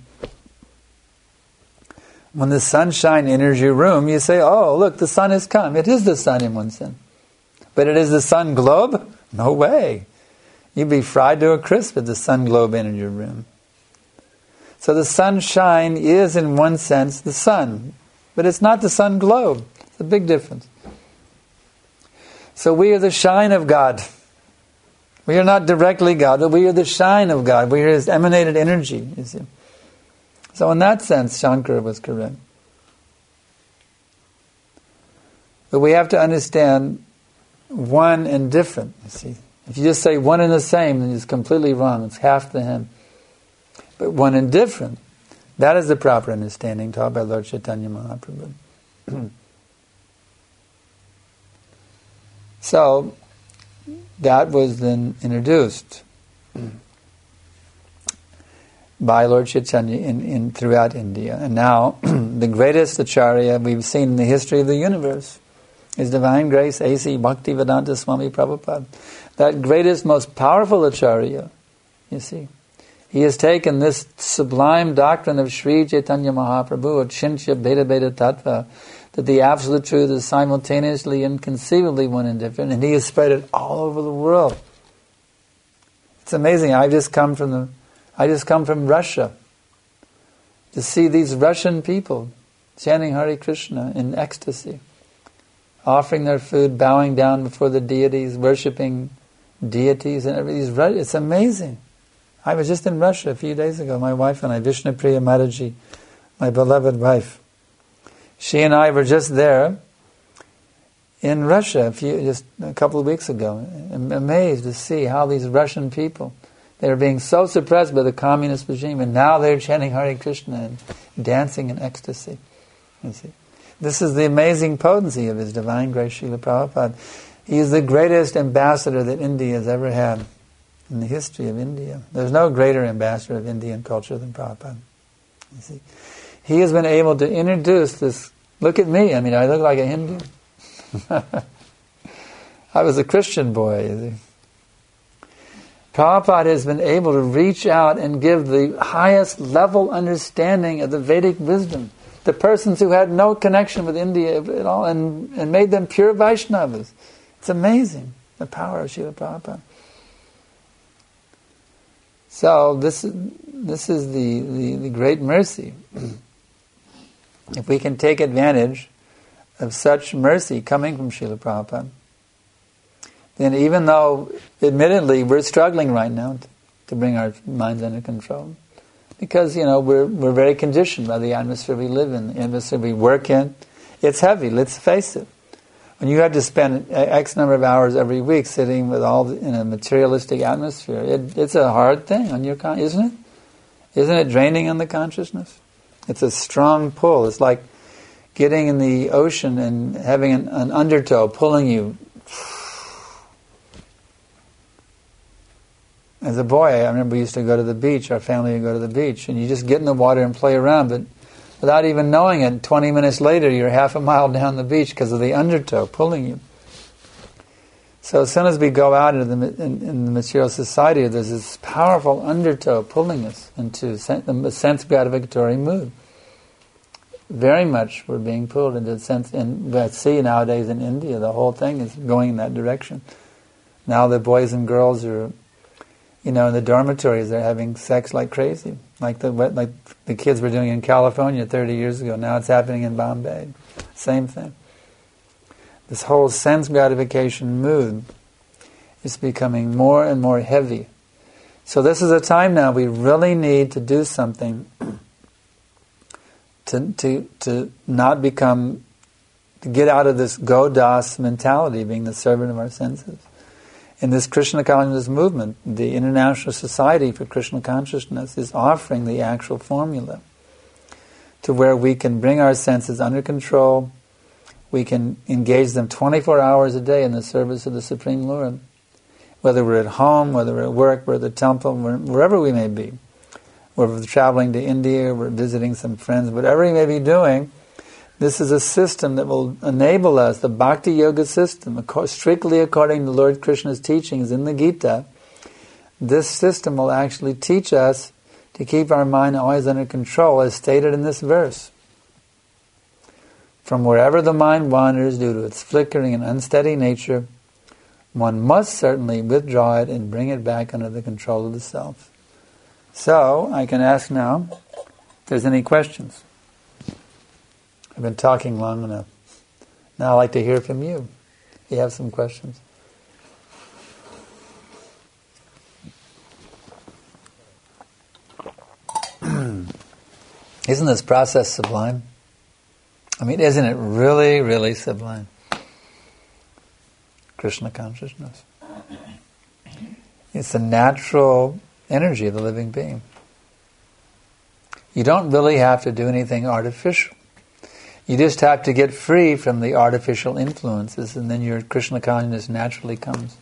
when the sunshine enters your room, you say, "Oh, look, the sun has come." It is the sun in one sense, but it is the sun globe? No way. You'd be fried to a crisp if the sun globe entered your room. So the sunshine is, in one sense, the sun. But it's not the sun globe. It's a big difference. So we are the shine of God. We are not directly God, but we are the shine of God. We are His emanated energy, you see. So in that sense, Shankara was correct. But we have to understand one and different, you see. If you just say one and the same, then it's completely wrong. It's half the hymn. But one and different, that is the proper understanding taught by Lord Chaitanya Mahaprabhu. So, that was then introduced by Lord Chaitanya in throughout India. And now, the greatest acharya we've seen in the history of the universe is Divine Grace A.C. Bhaktivedanta Swami Prabhupada. That greatest, most powerful acharya, you see. He has taken this sublime doctrine of Sri Chaitanya Mahaprabhu, of Chintya Bheda Bheda Tattva, that the absolute truth is simultaneously and conceivably one and different, and he has spread it all over the world. It's amazing. I just come from Russia to see these Russian people chanting Hare Krishna in ecstasy, offering their food, bowing down before the deities, worshipping deities and everything. It's amazing. I was just in Russia a few days ago, my wife and I, Vishnupriya Mataji, my beloved wife. She and I were just there in Russia just a couple of weeks ago. I'm amazed to see how these Russian people, they were being so suppressed by the communist regime, and now they're chanting Hare Krishna and dancing in ecstasy. You see, this is the amazing potency of His Divine Grace Srila Prabhupada. He is the greatest ambassador that India has ever had in the history of India. There's no greater ambassador of Indian culture than Prabhupada. You see, he has been able to introduce this. Look at me. I mean, I look like a Hindu. I was a Christian boy. You see. Prabhupada has been able to reach out and give the highest level understanding of the Vedic wisdom. The persons who had no connection with India at all, and made them pure Vaishnavas. It's amazing, the power of Srila Prabhupada. So this is the great mercy. If we can take advantage of such mercy coming from Srila Prabhupada, then even though, admittedly, we're struggling right now to bring our minds under control, because we're very conditioned by the atmosphere we live in, the atmosphere we work in. It's heavy. Let's face it. When you have to spend X number of hours every week sitting with in a materialistic atmosphere, it's a hard thing on your isn't it? Isn't it draining on the consciousness? It's a strong pull. It's like getting in the ocean and having an undertow pulling you. As a boy, I remember we used to go to the beach, our family would go to the beach, and you just get in the water and play around, but without even knowing it, 20 minutes later, you're half a mile down the beach because of the undertow pulling you. So as soon as we go out into in the material society, there's this powerful undertow pulling us into the sense gratificatory mood. Very much we're being pulled into the sense, and I see nowadays in India, the whole thing is going in that direction. Now the boys and girls are, in the dormitories, they're having sex like crazy. Like the kids were doing in California 30 years ago. Now it's happening in Bombay. Same thing. This whole sense gratification mood is becoming more and more heavy. So this is a time now we really need to do something to not become, to get out of this Godas mentality, being the servant of our senses. In this Krishna consciousness movement, the International Society for Krishna Consciousness is offering the actual formula to where we can bring our senses under control. We can engage them 24 hours a day in the service of the Supreme Lord. Whether we're at home, whether we're at work, we're at the temple, wherever we may be. Whether we're traveling to India, we're visiting some friends, whatever we may be doing, this is a system that will enable us, the Bhakti Yoga system, strictly according to Lord Krishna's teachings in the Gita. This system will actually teach us to keep our mind always under control, as stated in this verse. From wherever the mind wanders due to its flickering and unsteady nature, one must certainly withdraw it and bring it back under the control of the self. So, I can ask now if there's any questions. I've been talking long enough. Now I'd like to hear from you. If you have some questions. Isn't this process sublime? I mean, isn't it really, really sublime? Krishna consciousness. It's the natural energy of the living being. You don't really have to do anything artificial. You just have to get free from the artificial influences, and then your Krishna consciousness naturally comes.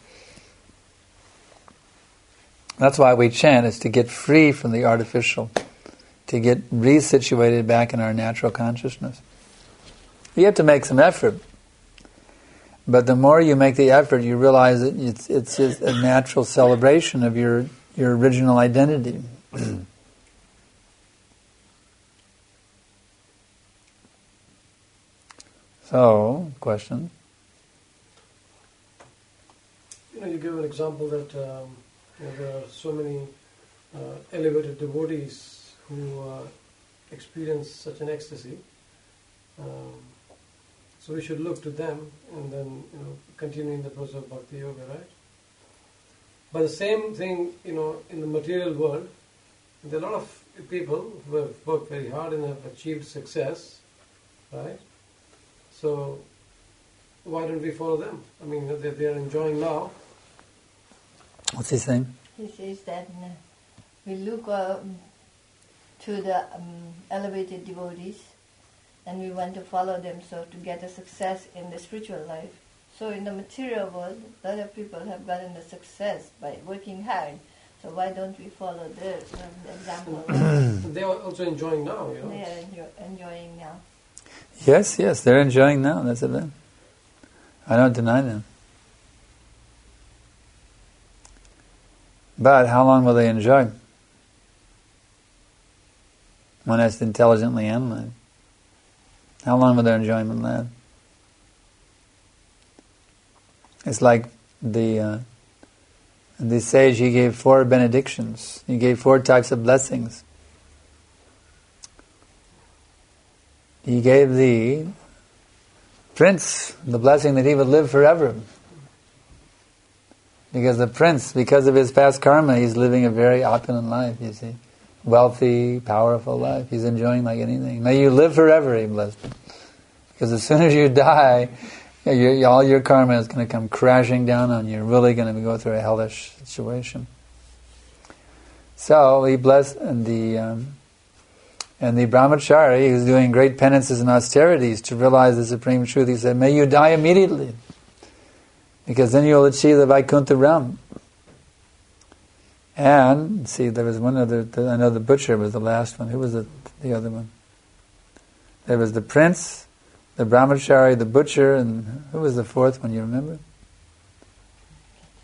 That's why we chant, is to get free from the artificial, to get resituated back in our natural consciousness. You have to make some effort, but the more you make the effort, you realize that it's just a natural celebration of your original identity. So, question? You give an example that there are so many elevated devotees who experience such an ecstasy. So we should look to them and then continue in the process of Bhakti Yoga, right? But the same thing, in the material world, there are a lot of people who have worked very hard and have achieved success, right? So why don't we follow them? I mean, they are enjoying now. What's he saying? He says that we look to the elevated devotees and we want to follow them so to get a success in the spiritual life. So in the material world, a lot of people have gotten the success by working hard. So why don't we follow their example? They are also enjoying now, They are enjoying now. Yes, they're enjoying now. That's it. I don't deny them. But how long will they enjoy? One has to intelligently analyze. How long will their enjoyment last? It's like the sage, he gave 4 benedictions. He gave 4 types of blessings. He gave the prince the blessing that he would live forever. Because the prince, because of his past karma, he's living a very opulent life, you see. Wealthy, powerful life. He's enjoying like anything. May you live forever, he blessed him. Because as soon as you die, all your karma is going to come crashing down on you. You're really going to go through a hellish situation. So he blessed, and the brahmachari, who's doing great penances and austerities to realize the supreme truth, he said, may you die immediately, because then you'll achieve the Vaikuntha realm. And, see, there was one other, I know the butcher was the last one. Who was the other one? There was the prince, the brahmachari, the butcher, and who was the 4th one, you remember?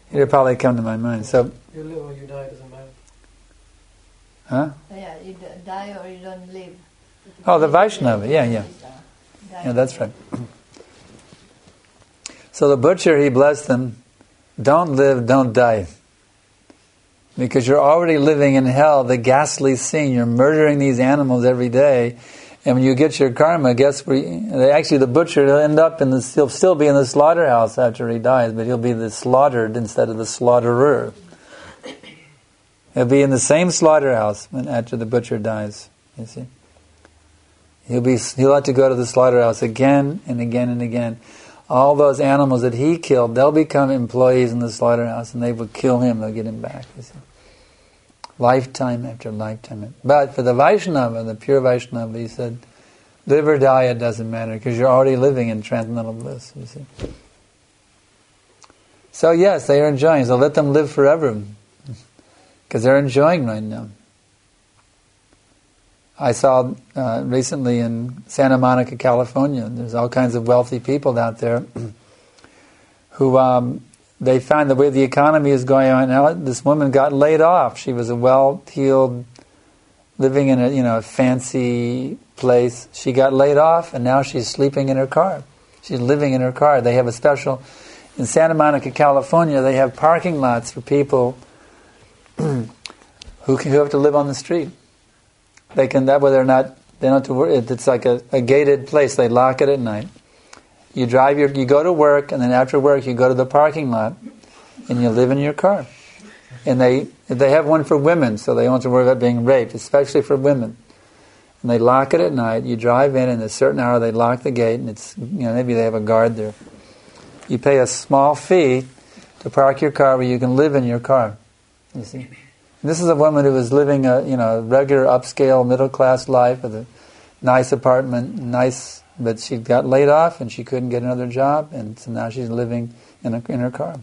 It'll probably come to my mind. So, You live or you die, doesn't matter. huh? Yeah, you die or you don't live. Oh, the Vaishnava, yeah. Yeah, that's right. So the butcher, he blessed them, don't live, don't die. Because you're already living in hell, the ghastly scene. You're murdering these animals every day. And when you get your karma, guess where actually the butcher will end up he'll still be in the slaughterhouse after he dies, but he'll be the slaughtered instead of the slaughterer. He'll be in the same slaughterhouse after the butcher dies, you see. He'll have to go to the slaughterhouse again and again and again. All those animals that he killed, they'll become employees in the slaughterhouse, and they will kill him, they'll get him back, you see. Lifetime after lifetime. But for the Vaishnava, the pure Vaishnava, he said, live or die, it doesn't matter, because you're already living in transcendental bliss, you see. So yes, they are enjoying, so let them live forever, because they're enjoying right now. I saw recently in Santa Monica, California, there's all kinds of wealthy people out there who they found the way the economy is going on now. This woman got laid off. She was a well-heeled, living in a fancy place. She got laid off, and now she's sleeping in her car. She's living in her car. They have a special in Santa Monica, California. They have parking lots for people who have to live on the street. They can that way they don't have to worry. It's like a gated place. They lock it at night. You go to work, and then after work you go to the parking lot, and you live in your car. And they have one for women, so they don't have to worry about being raped, especially for women. And they lock it at night. You drive in, and at a certain hour they lock the gate, and it's maybe they have a guard there. You pay a small fee to park your car where you can live in your car. You see. This is a woman who was living a regular upscale middle class life with a nice apartment, but she got laid off and she couldn't get another job, and so now she's living in her car.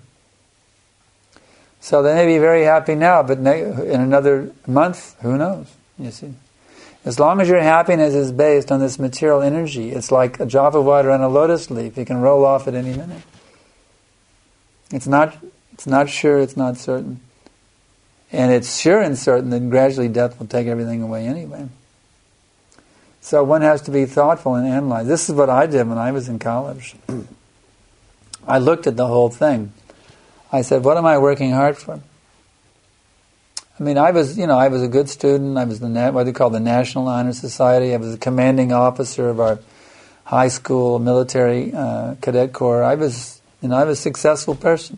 So they may be very happy now, but in another month, who knows? You see, as long as your happiness is based on this material energy, it's like a drop of water on a lotus leaf; it can roll off at any minute. It's not sure; it's not certain. And it's sure and certain that gradually death will take everything away anyway. So one has to be thoughtful and analyze. This is what I did when I was in college. I looked at the whole thing. I said, what am I working hard for? I mean, I was a good student. I was what they call the National Honor Society. I was the commanding officer of our high school military cadet corps. I was a successful person.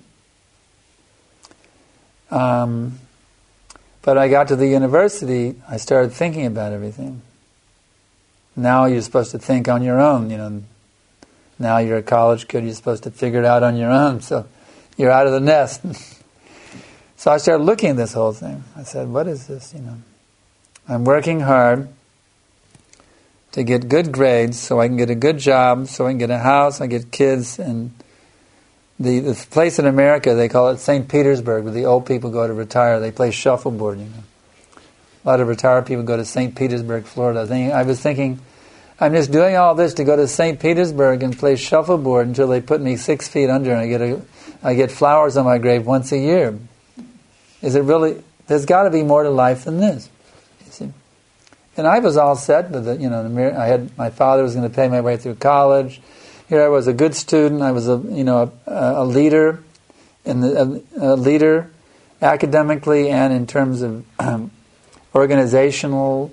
But I got to the university, I started thinking about everything. Now you're supposed to think on your own, Now you're a college kid, you're supposed to figure it out on your own, so you're out of the nest. So I started looking at this whole thing. I said, what is this, I'm working hard to get good grades so I can get a good job, so I can get a house, I get kids, and the place in America, they call it St. Petersburg, where the old people go to retire. They play shuffleboard, A lot of retired people go to St. Petersburg, Florida. I was thinking, I'm just doing all this to go to St. Petersburg and play shuffleboard until they put me 6 feet under and I get flowers on my grave once a year. Is it really? There's got to be more to life than this. You see? And I was all set with it. My father was going to pay my way through college. Here I was a good student. I was a leader, a leader academically and in terms of organizationally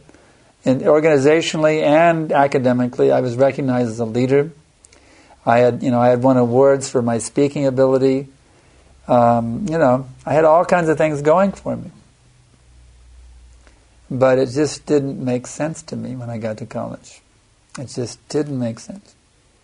and academically. I was recognized as a leader. I had won awards for my speaking ability. I had all kinds of things going for me. But it just didn't make sense to me when I got to college. It just didn't make sense.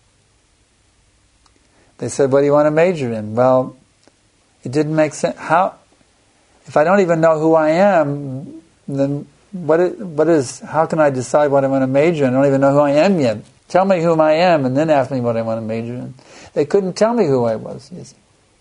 They said, what do you want to major in? Well, it didn't make sense. If I don't even know who I am, then how can I decide what I want to major in? I don't even know who I am yet. Tell me who I am and then ask me what I want to major in. They couldn't tell me who I was. You see.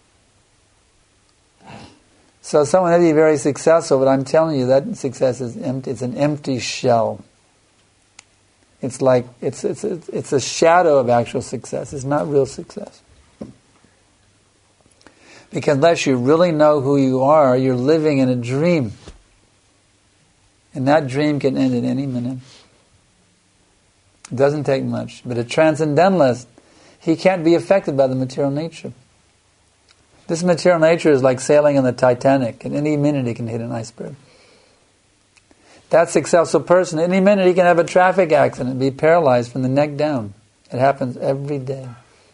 So someone may be very successful, but I'm telling you that success is empty. It's an empty shell. It's like it's a shadow of actual success. It's not real success. Because unless you really know who you are, you're living in a dream. And that dream can end at any minute. It doesn't take much. But a transcendentalist, he can't be affected by the material nature. This material nature is like sailing on the Titanic. At any minute he can hit an iceberg. That successful person, any minute he can have a traffic accident and be paralyzed from the neck down. It happens every day.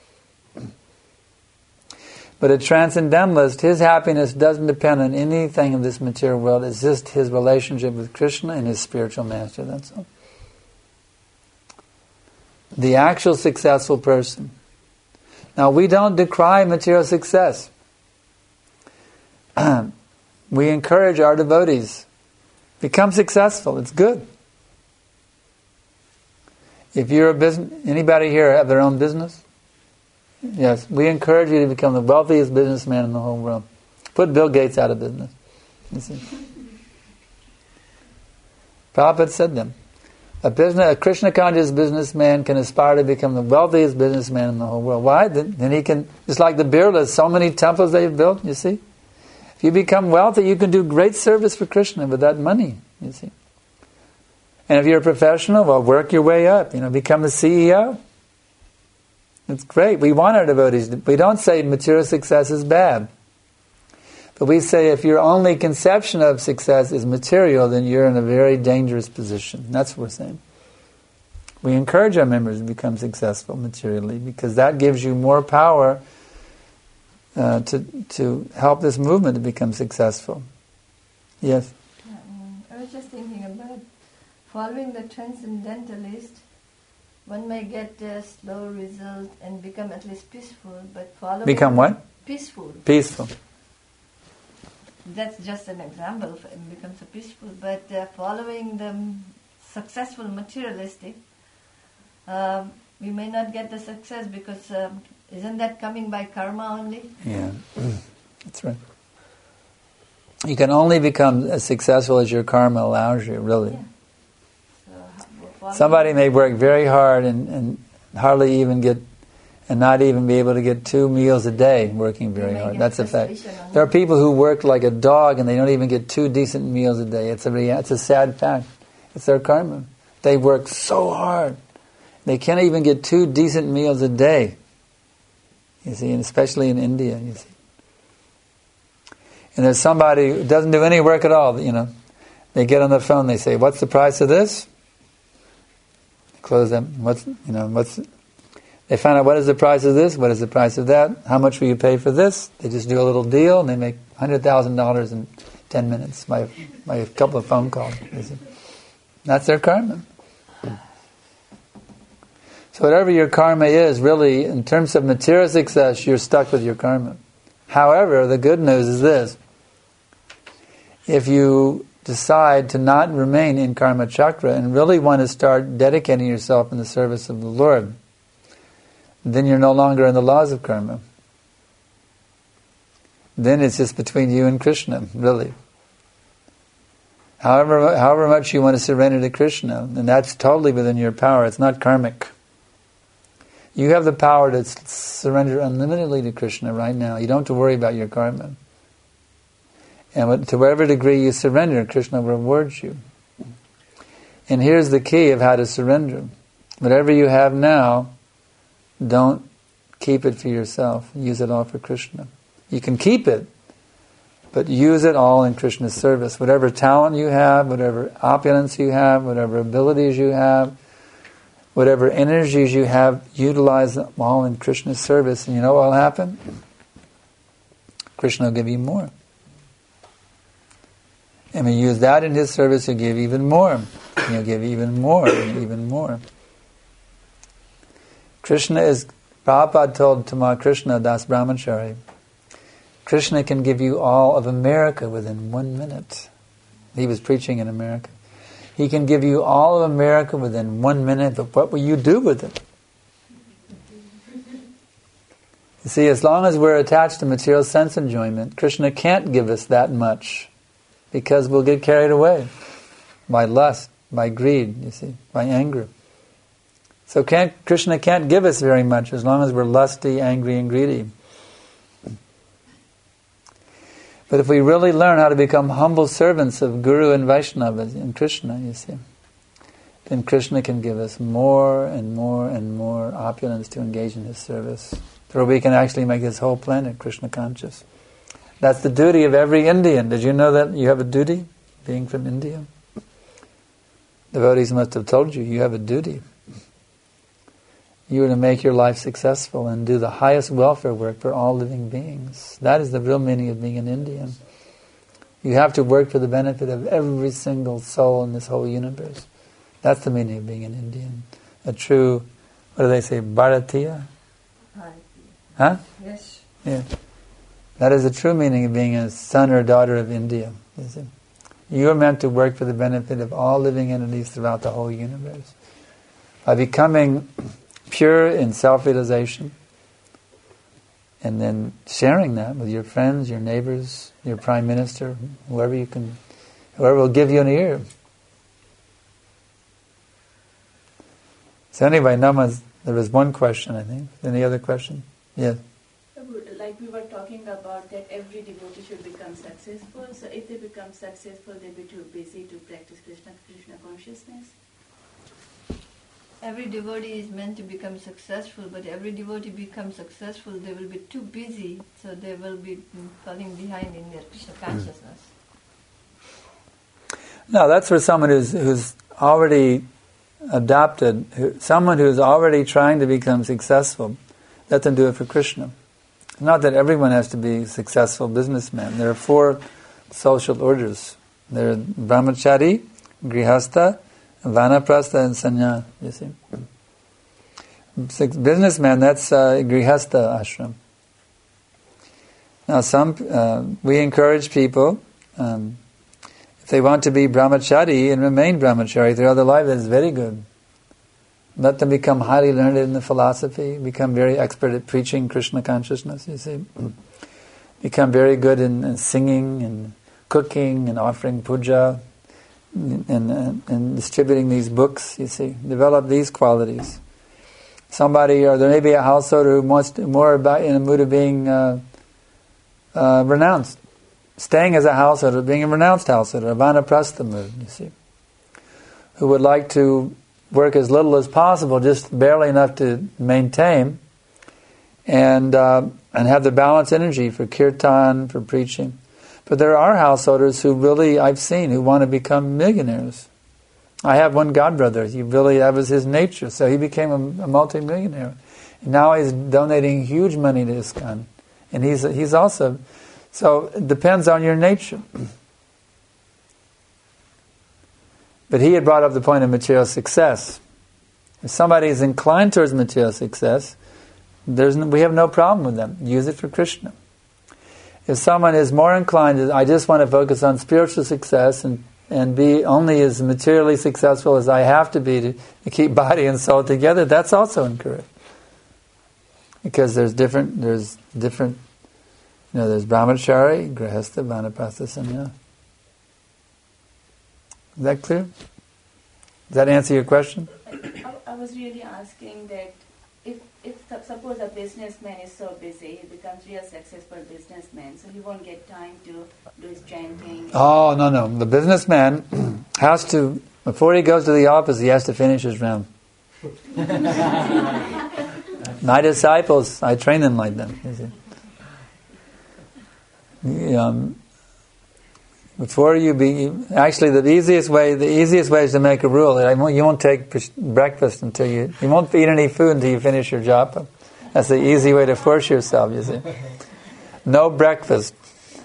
But a transcendentalist, his happiness doesn't depend on anything of this material world. It's just his relationship with Krishna and his spiritual master, that's all. The actual successful person. Now, we don't decry material success. We encourage our devotees. Become successful. It's good. If you're a business, anybody here have their own business? Yes, we encourage you to become the wealthiest businessman in the whole world. Put Bill Gates out of business. You see. Prabhupada said them. A Krishna conscious businessman can aspire to become the wealthiest businessman in the whole world. Why? Then he can, just like the Birlas, so many temples they've built, you see. If you become wealthy, you can do great service for Krishna with that money, you see. And if you're a professional, well, work your way up, become a CEO. It's great. We want our devotees. We don't say material success is bad. But we say if your only conception of success is material, then you're in a very dangerous position. That's what we're saying. We encourage our members to become successful materially because that gives you more power to help this movement to become successful. Yes? I was just thinking about following the transcendentalist. One may get a slow result and become at least peaceful, but following... Become what? Peaceful. Peaceful. That's just an example, it becomes so peaceful. But following the successful materialistic, we may not get the success because isn't that coming by karma only? Yeah, that's right. You can only become as successful as your karma allows you, really. Yeah. Somebody may work very hard and hardly even get, and not even be able to get 2 meals a day working very hard. That's a fact. There are people who work like a dog and they don't even get 2 decent meals a day. It's a sad fact. It's their karma. They work so hard. They can't even get 2 decent meals a day. You see, and especially in India, you see. And there's somebody who doesn't do any work at all, They get on the phone, they say, "What's the price of this?" Close them. They find out what is the price of this, what is the price of that, how much will you pay for this? They just do a little deal and they make $100,000 in 10 minutes by a couple of phone calls. That's their karma. So whatever your karma is, really, in terms of material success, you're stuck with your karma. However, the good news is this. If you decide to not remain in karma chakra and really want to start dedicating yourself in the service of the Lord, then you're no longer in the laws of karma. Then it's just between you and Krishna, really. However much you want to surrender to Krishna, and that's totally within your power. It's not karmic. You have the power to surrender unlimitedly to Krishna right now. You don't have to worry about your karma. And to whatever degree you surrender, Krishna rewards you. And here's the key of how to surrender. Whatever you have now, don't keep it for yourself. Use it all for Krishna. You can keep it, but use it all in Krishna's service. Whatever talent you have, whatever opulence you have, whatever abilities you have, whatever energies you have, utilize them all in Krishna's service. And you know what will happen? Krishna will give you more. And when you use that in His service, He'll give even more. And He'll give even more and even more. Prabhupada told Tamar Krishna Das Brahmachari, Krishna can give you all of America within 1 minute. He was preaching in America. He can give you all of America within 1 minute, but what will you do with it? You see, as long as we're attached to material sense enjoyment, Krishna can't give us that much. Because we'll get carried away by lust, by greed, you see, by anger. So Krishna can't give us very much as long as we're lusty, angry, and greedy. But if we really learn how to become humble servants of Guru and Vaishnavas and Krishna, you see, then Krishna can give us more and more and more opulence to engage in His service, where we can actually make this whole planet Krishna conscious. That's the duty of every Indian. Did you know that you have a duty, being from India? Devotees must have told you, you have a duty. You are to make your life successful and do the highest welfare work for all living beings. That is the real meaning of being an Indian. You have to work for the benefit of every single soul in this whole universe. That's the meaning of being an Indian. A true, what do they say, Bharatiya? Huh? Yes. Yeah. That is the true meaning of being a son or daughter of India. You are meant to work for the benefit of all living entities throughout the whole universe. By becoming pure in self-realization, and then sharing that with your friends, your neighbors, your prime minister, whoever will give you an ear. So anyway, there was one question, I think. Any other question? Yes. Like we were talking about that every devotee should become successful. So if they become successful, they'll be too busy to practice Krishna consciousness. Every devotee is meant to become successful, but every devotee becomes successful, they will be too busy, so they will be falling behind in their Krishna consciousness. No, that's for someone who's already adopted, someone who's already trying to become successful. Let them do it for Krishna. Not that everyone has to be a successful businessman. There are 4 social orders. There are brahmachari, grihastha, vanaprastha, and sannyas. You see, businessman, that's grihastha ashram. Now, we encourage people, if they want to be brahmachari and remain brahmachari throughout their life, that's very good. Let them become highly learned in the philosophy, become very expert at preaching Krishna consciousness, you see. Become very good in singing and cooking and offering puja and distributing these books, you see. Develop these qualities. Somebody, or there may be a householder who wants to more about in a mood of being renounced. Staying as a householder, being a renounced householder, a vanaprastha mood, you see. Who would like to work as little as possible, just barely enough to maintain, and have the balanced energy for kirtan, for preaching. But there are householders who really, I've seen, who want to become millionaires. I have one godbrother, that was his nature, so he became a multi-millionaire. And now he's donating huge money to ISKCON. And he's also, so it depends on your nature. But he had brought up the point of material success. If somebody is inclined towards material success, we have no problem with them. Use it for Krishna. If someone is more inclined, I just want to focus on spiritual success and be only as materially successful as I have to be to keep body and soul together, that's also encouraged. Because there's different, there's brahmachari, grihastha, vanaprastha, sannyas. Is that clear? Does that answer your question? I was really asking that if suppose a businessman is so busy, he becomes real successful businessman, so he won't get time to do his chanting. Oh, no. The businessman has to, before he goes to the office, he has to finish his round. My disciples, I train them like that. Before actually the easiest way is to make a rule. You won't take breakfast until you won't eat any food until you finish your japa. That's the easy way to force yourself, you see. No breakfast.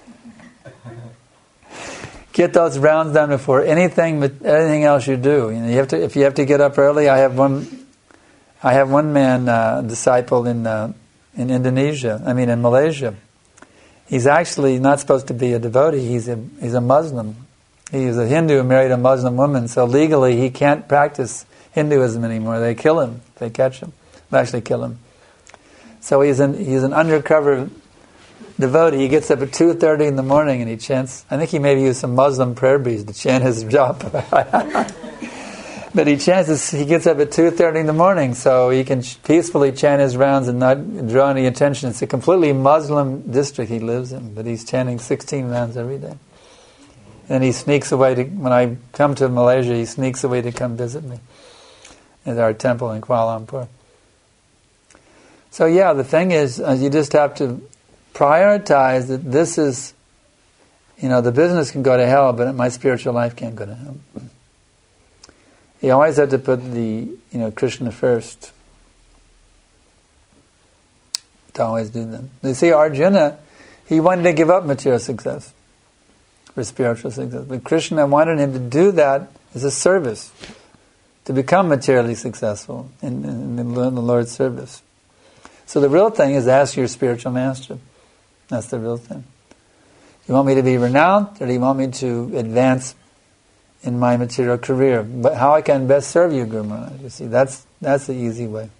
Get those rounds done before anything else you do. If you have to get up early. I have one man, disciple in Indonesia. In Malaysia. He's actually not supposed to be a devotee. He's a Muslim. He's a Hindu who married a Muslim woman. So legally, he can't practice Hinduism anymore. They kill him. They catch him. They actually kill him. So he's an undercover devotee. He gets up at 2:30 in the morning and he chants. I think he maybe used some Muslim prayer beads to chant his japa. But he chants. He gets up at 2:30 in the morning, so he can peacefully chant his rounds and not draw any attention. It's a completely Muslim district he lives in, but he's chanting 16 rounds every day. And he sneaks away to. When I come to Malaysia, he sneaks away to come visit me at our temple in Kuala Lumpur. So yeah, the thing is, you just have to prioritize that this is. The business can go to hell, but my spiritual life can't go to hell. You always have to put Krishna first. To always do that. You see, Arjuna, he wanted to give up material success for spiritual success. But Krishna wanted him to do that as a service, to become materially successful in the Lord's service. So the real thing is ask your spiritual master. That's the real thing. Do you want me to be renowned, or do you want me to advance in my material career? But how I can best serve you, Guru Maharaj? You see, that's the easy way.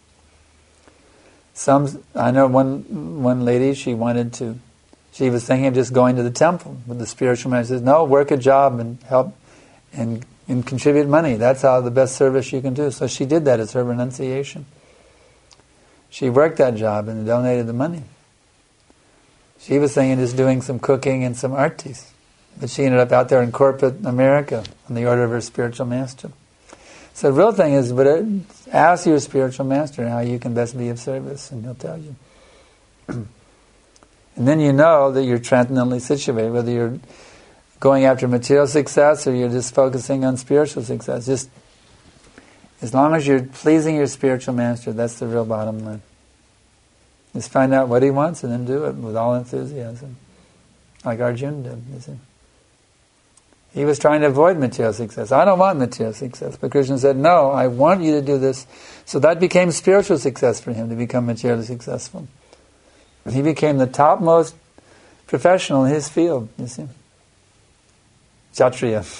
I know one lady, she was thinking of just going to the temple, but the spiritual master says, no, work a job and help and contribute money. That's how the best service you can do. So she did that as her renunciation. She worked that job and donated the money. She was thinking just doing some cooking and some artis. But she ended up out there in corporate America on the order of her spiritual master. So the real thing is, ask your spiritual master how you can best be of service, and he'll tell you. And then you know that you're transcendently situated, whether you're going after material success or you're just focusing on spiritual success. Just as long as you're pleasing your spiritual master, that's the real bottom line. Just find out what he wants and then do it with all enthusiasm. Like Arjuna did, you see. He was trying to avoid material success. I don't want material success. But Krishna said, no, I want you to do this. So that became spiritual success for him, to become materially successful. He became the topmost professional in his field, you see. Kshatriya.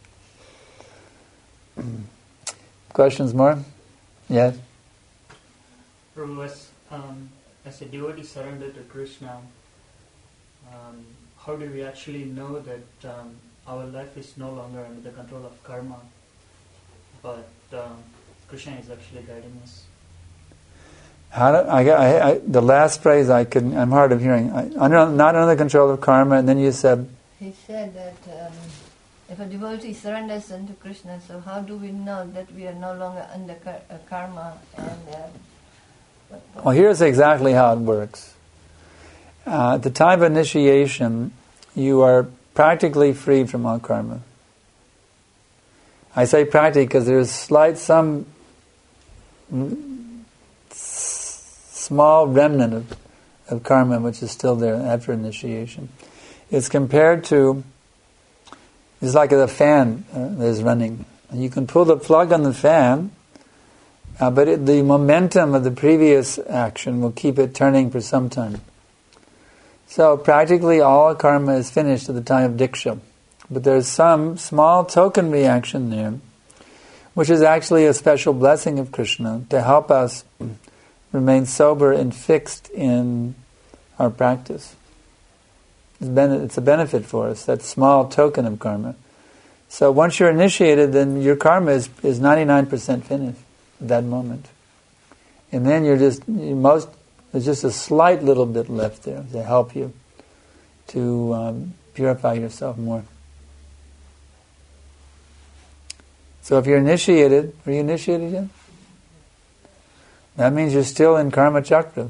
Questions more? Yes? Prabhu, as a devotee surrendered to Krishna, how do we actually know that our life is no longer under the control of karma, but Krishna is actually guiding us? The last phrase I'm hard of hearing. Not under the control of karma, and then you said... He said that if a devotee surrenders unto Krishna, so how do we know that we are no longer under karma? Well, here's exactly how it works. At the time of initiation, you are practically free from all karma. I say practically because there's some small remnant of karma which is still there after initiation. It's compared to, it's like a fan that is running. And you can pull the plug on the fan, but the momentum of the previous action will keep it turning for some time. So practically all karma is finished at the time of Diksha. But there's some small token reaction there, which is actually a special blessing of Krishna to help us remain sober and fixed in our practice. It's a benefit for us, that small token of karma. So once you're initiated, then your karma is 99% finished at that moment. And then there's just a slight little bit left there to help you to purify yourself more. So if you're initiated, are you initiated yet? That means you're still in karma chakra.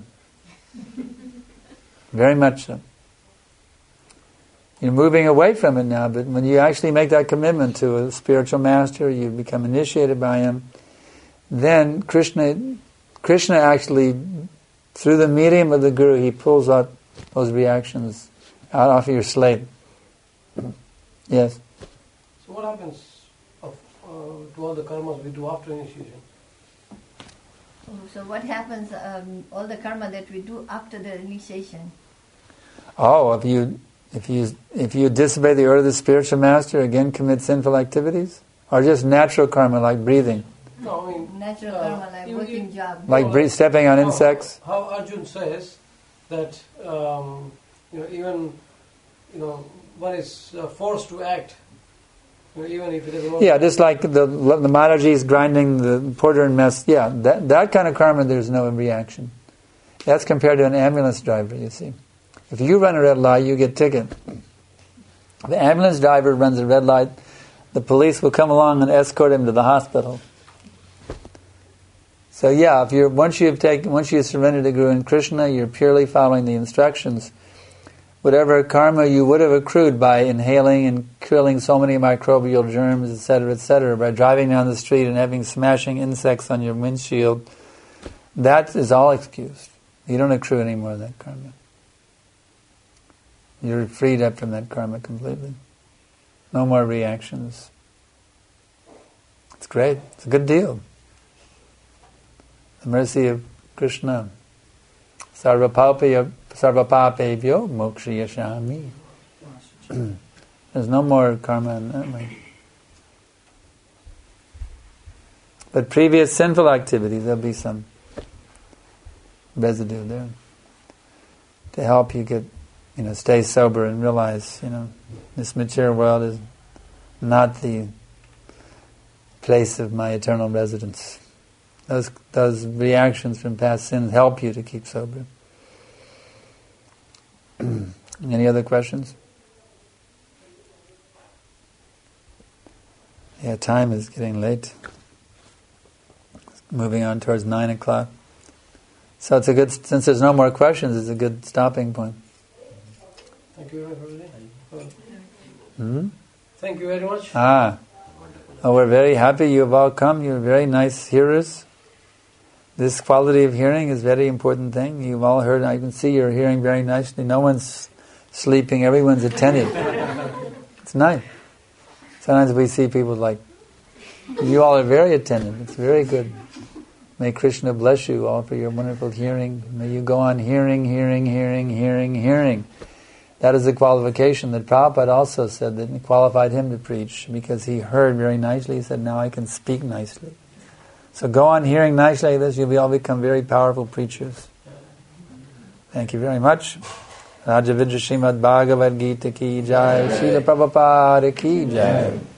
Very much so. You're moving away from it now, but when you actually make that commitment to a spiritual master, you become initiated by him, then Krishna actually, through the medium of the Guru, he pulls out those reactions out off of your slate. Yes? So what happens to all the karmas we do after initiation? So what happens, all the karma that we do after the initiation? Oh, if you disobey the order of the spiritual master, again commit sinful activities? Or just natural karma like breathing? No, I mean... Natural karma like working job. Like stepping on insects? How Arjuna says that, even one is forced to act Even if it doesn't work. Yeah, just like the Maharaji is grinding the porter and mess. Yeah, that kind of karma, there's no reaction. That's compared to an ambulance driver, you see. If you run a red light, you get ticket. The ambulance driver runs a red light, the police will come along and escort him to the hospital. So yeah, once you surrender to Guru and Krishna, you're purely following the instructions. Whatever karma you would have accrued by inhaling and killing so many microbial germs, etc., by driving down the street and smashing insects on your windshield, that is all excused. You don't accrue any more of that karma. You're freed up from that karma completely. No more reactions. It's great. It's a good deal. The mercy of Krishna. Sarvapapevyo mokshayashami. There's no more karma in that way. But previous sinful activities, there'll be some residue there to help you get, stay sober and realize, this material world is not the place of my eternal residence. Those reactions from past sins help you to keep sober. Any other questions? Yeah, time is getting late. Moving on towards 9 o'clock. So since there's no more questions, it's a good stopping point. Thank you very much. Thank you very much. We're very happy you have all come. You're very nice hearers. This quality of hearing is a very important thing. You've all heard, I can see you're hearing very nicely. No one's sleeping, everyone's attentive. It's nice. Sometimes we see people like, you all are very attentive. It's very good. May Krishna bless you all for your wonderful hearing. May you go on hearing. That is the qualification that Prabhupada also said that qualified him to preach, because he heard very nicely. He said, now I can speak nicely. So go on hearing nicely like this, you'll all become very powerful preachers. Thank you very much. Rajavidya Srimad Bhagavad Gita ki jai, Srila Prabhupada ki jai.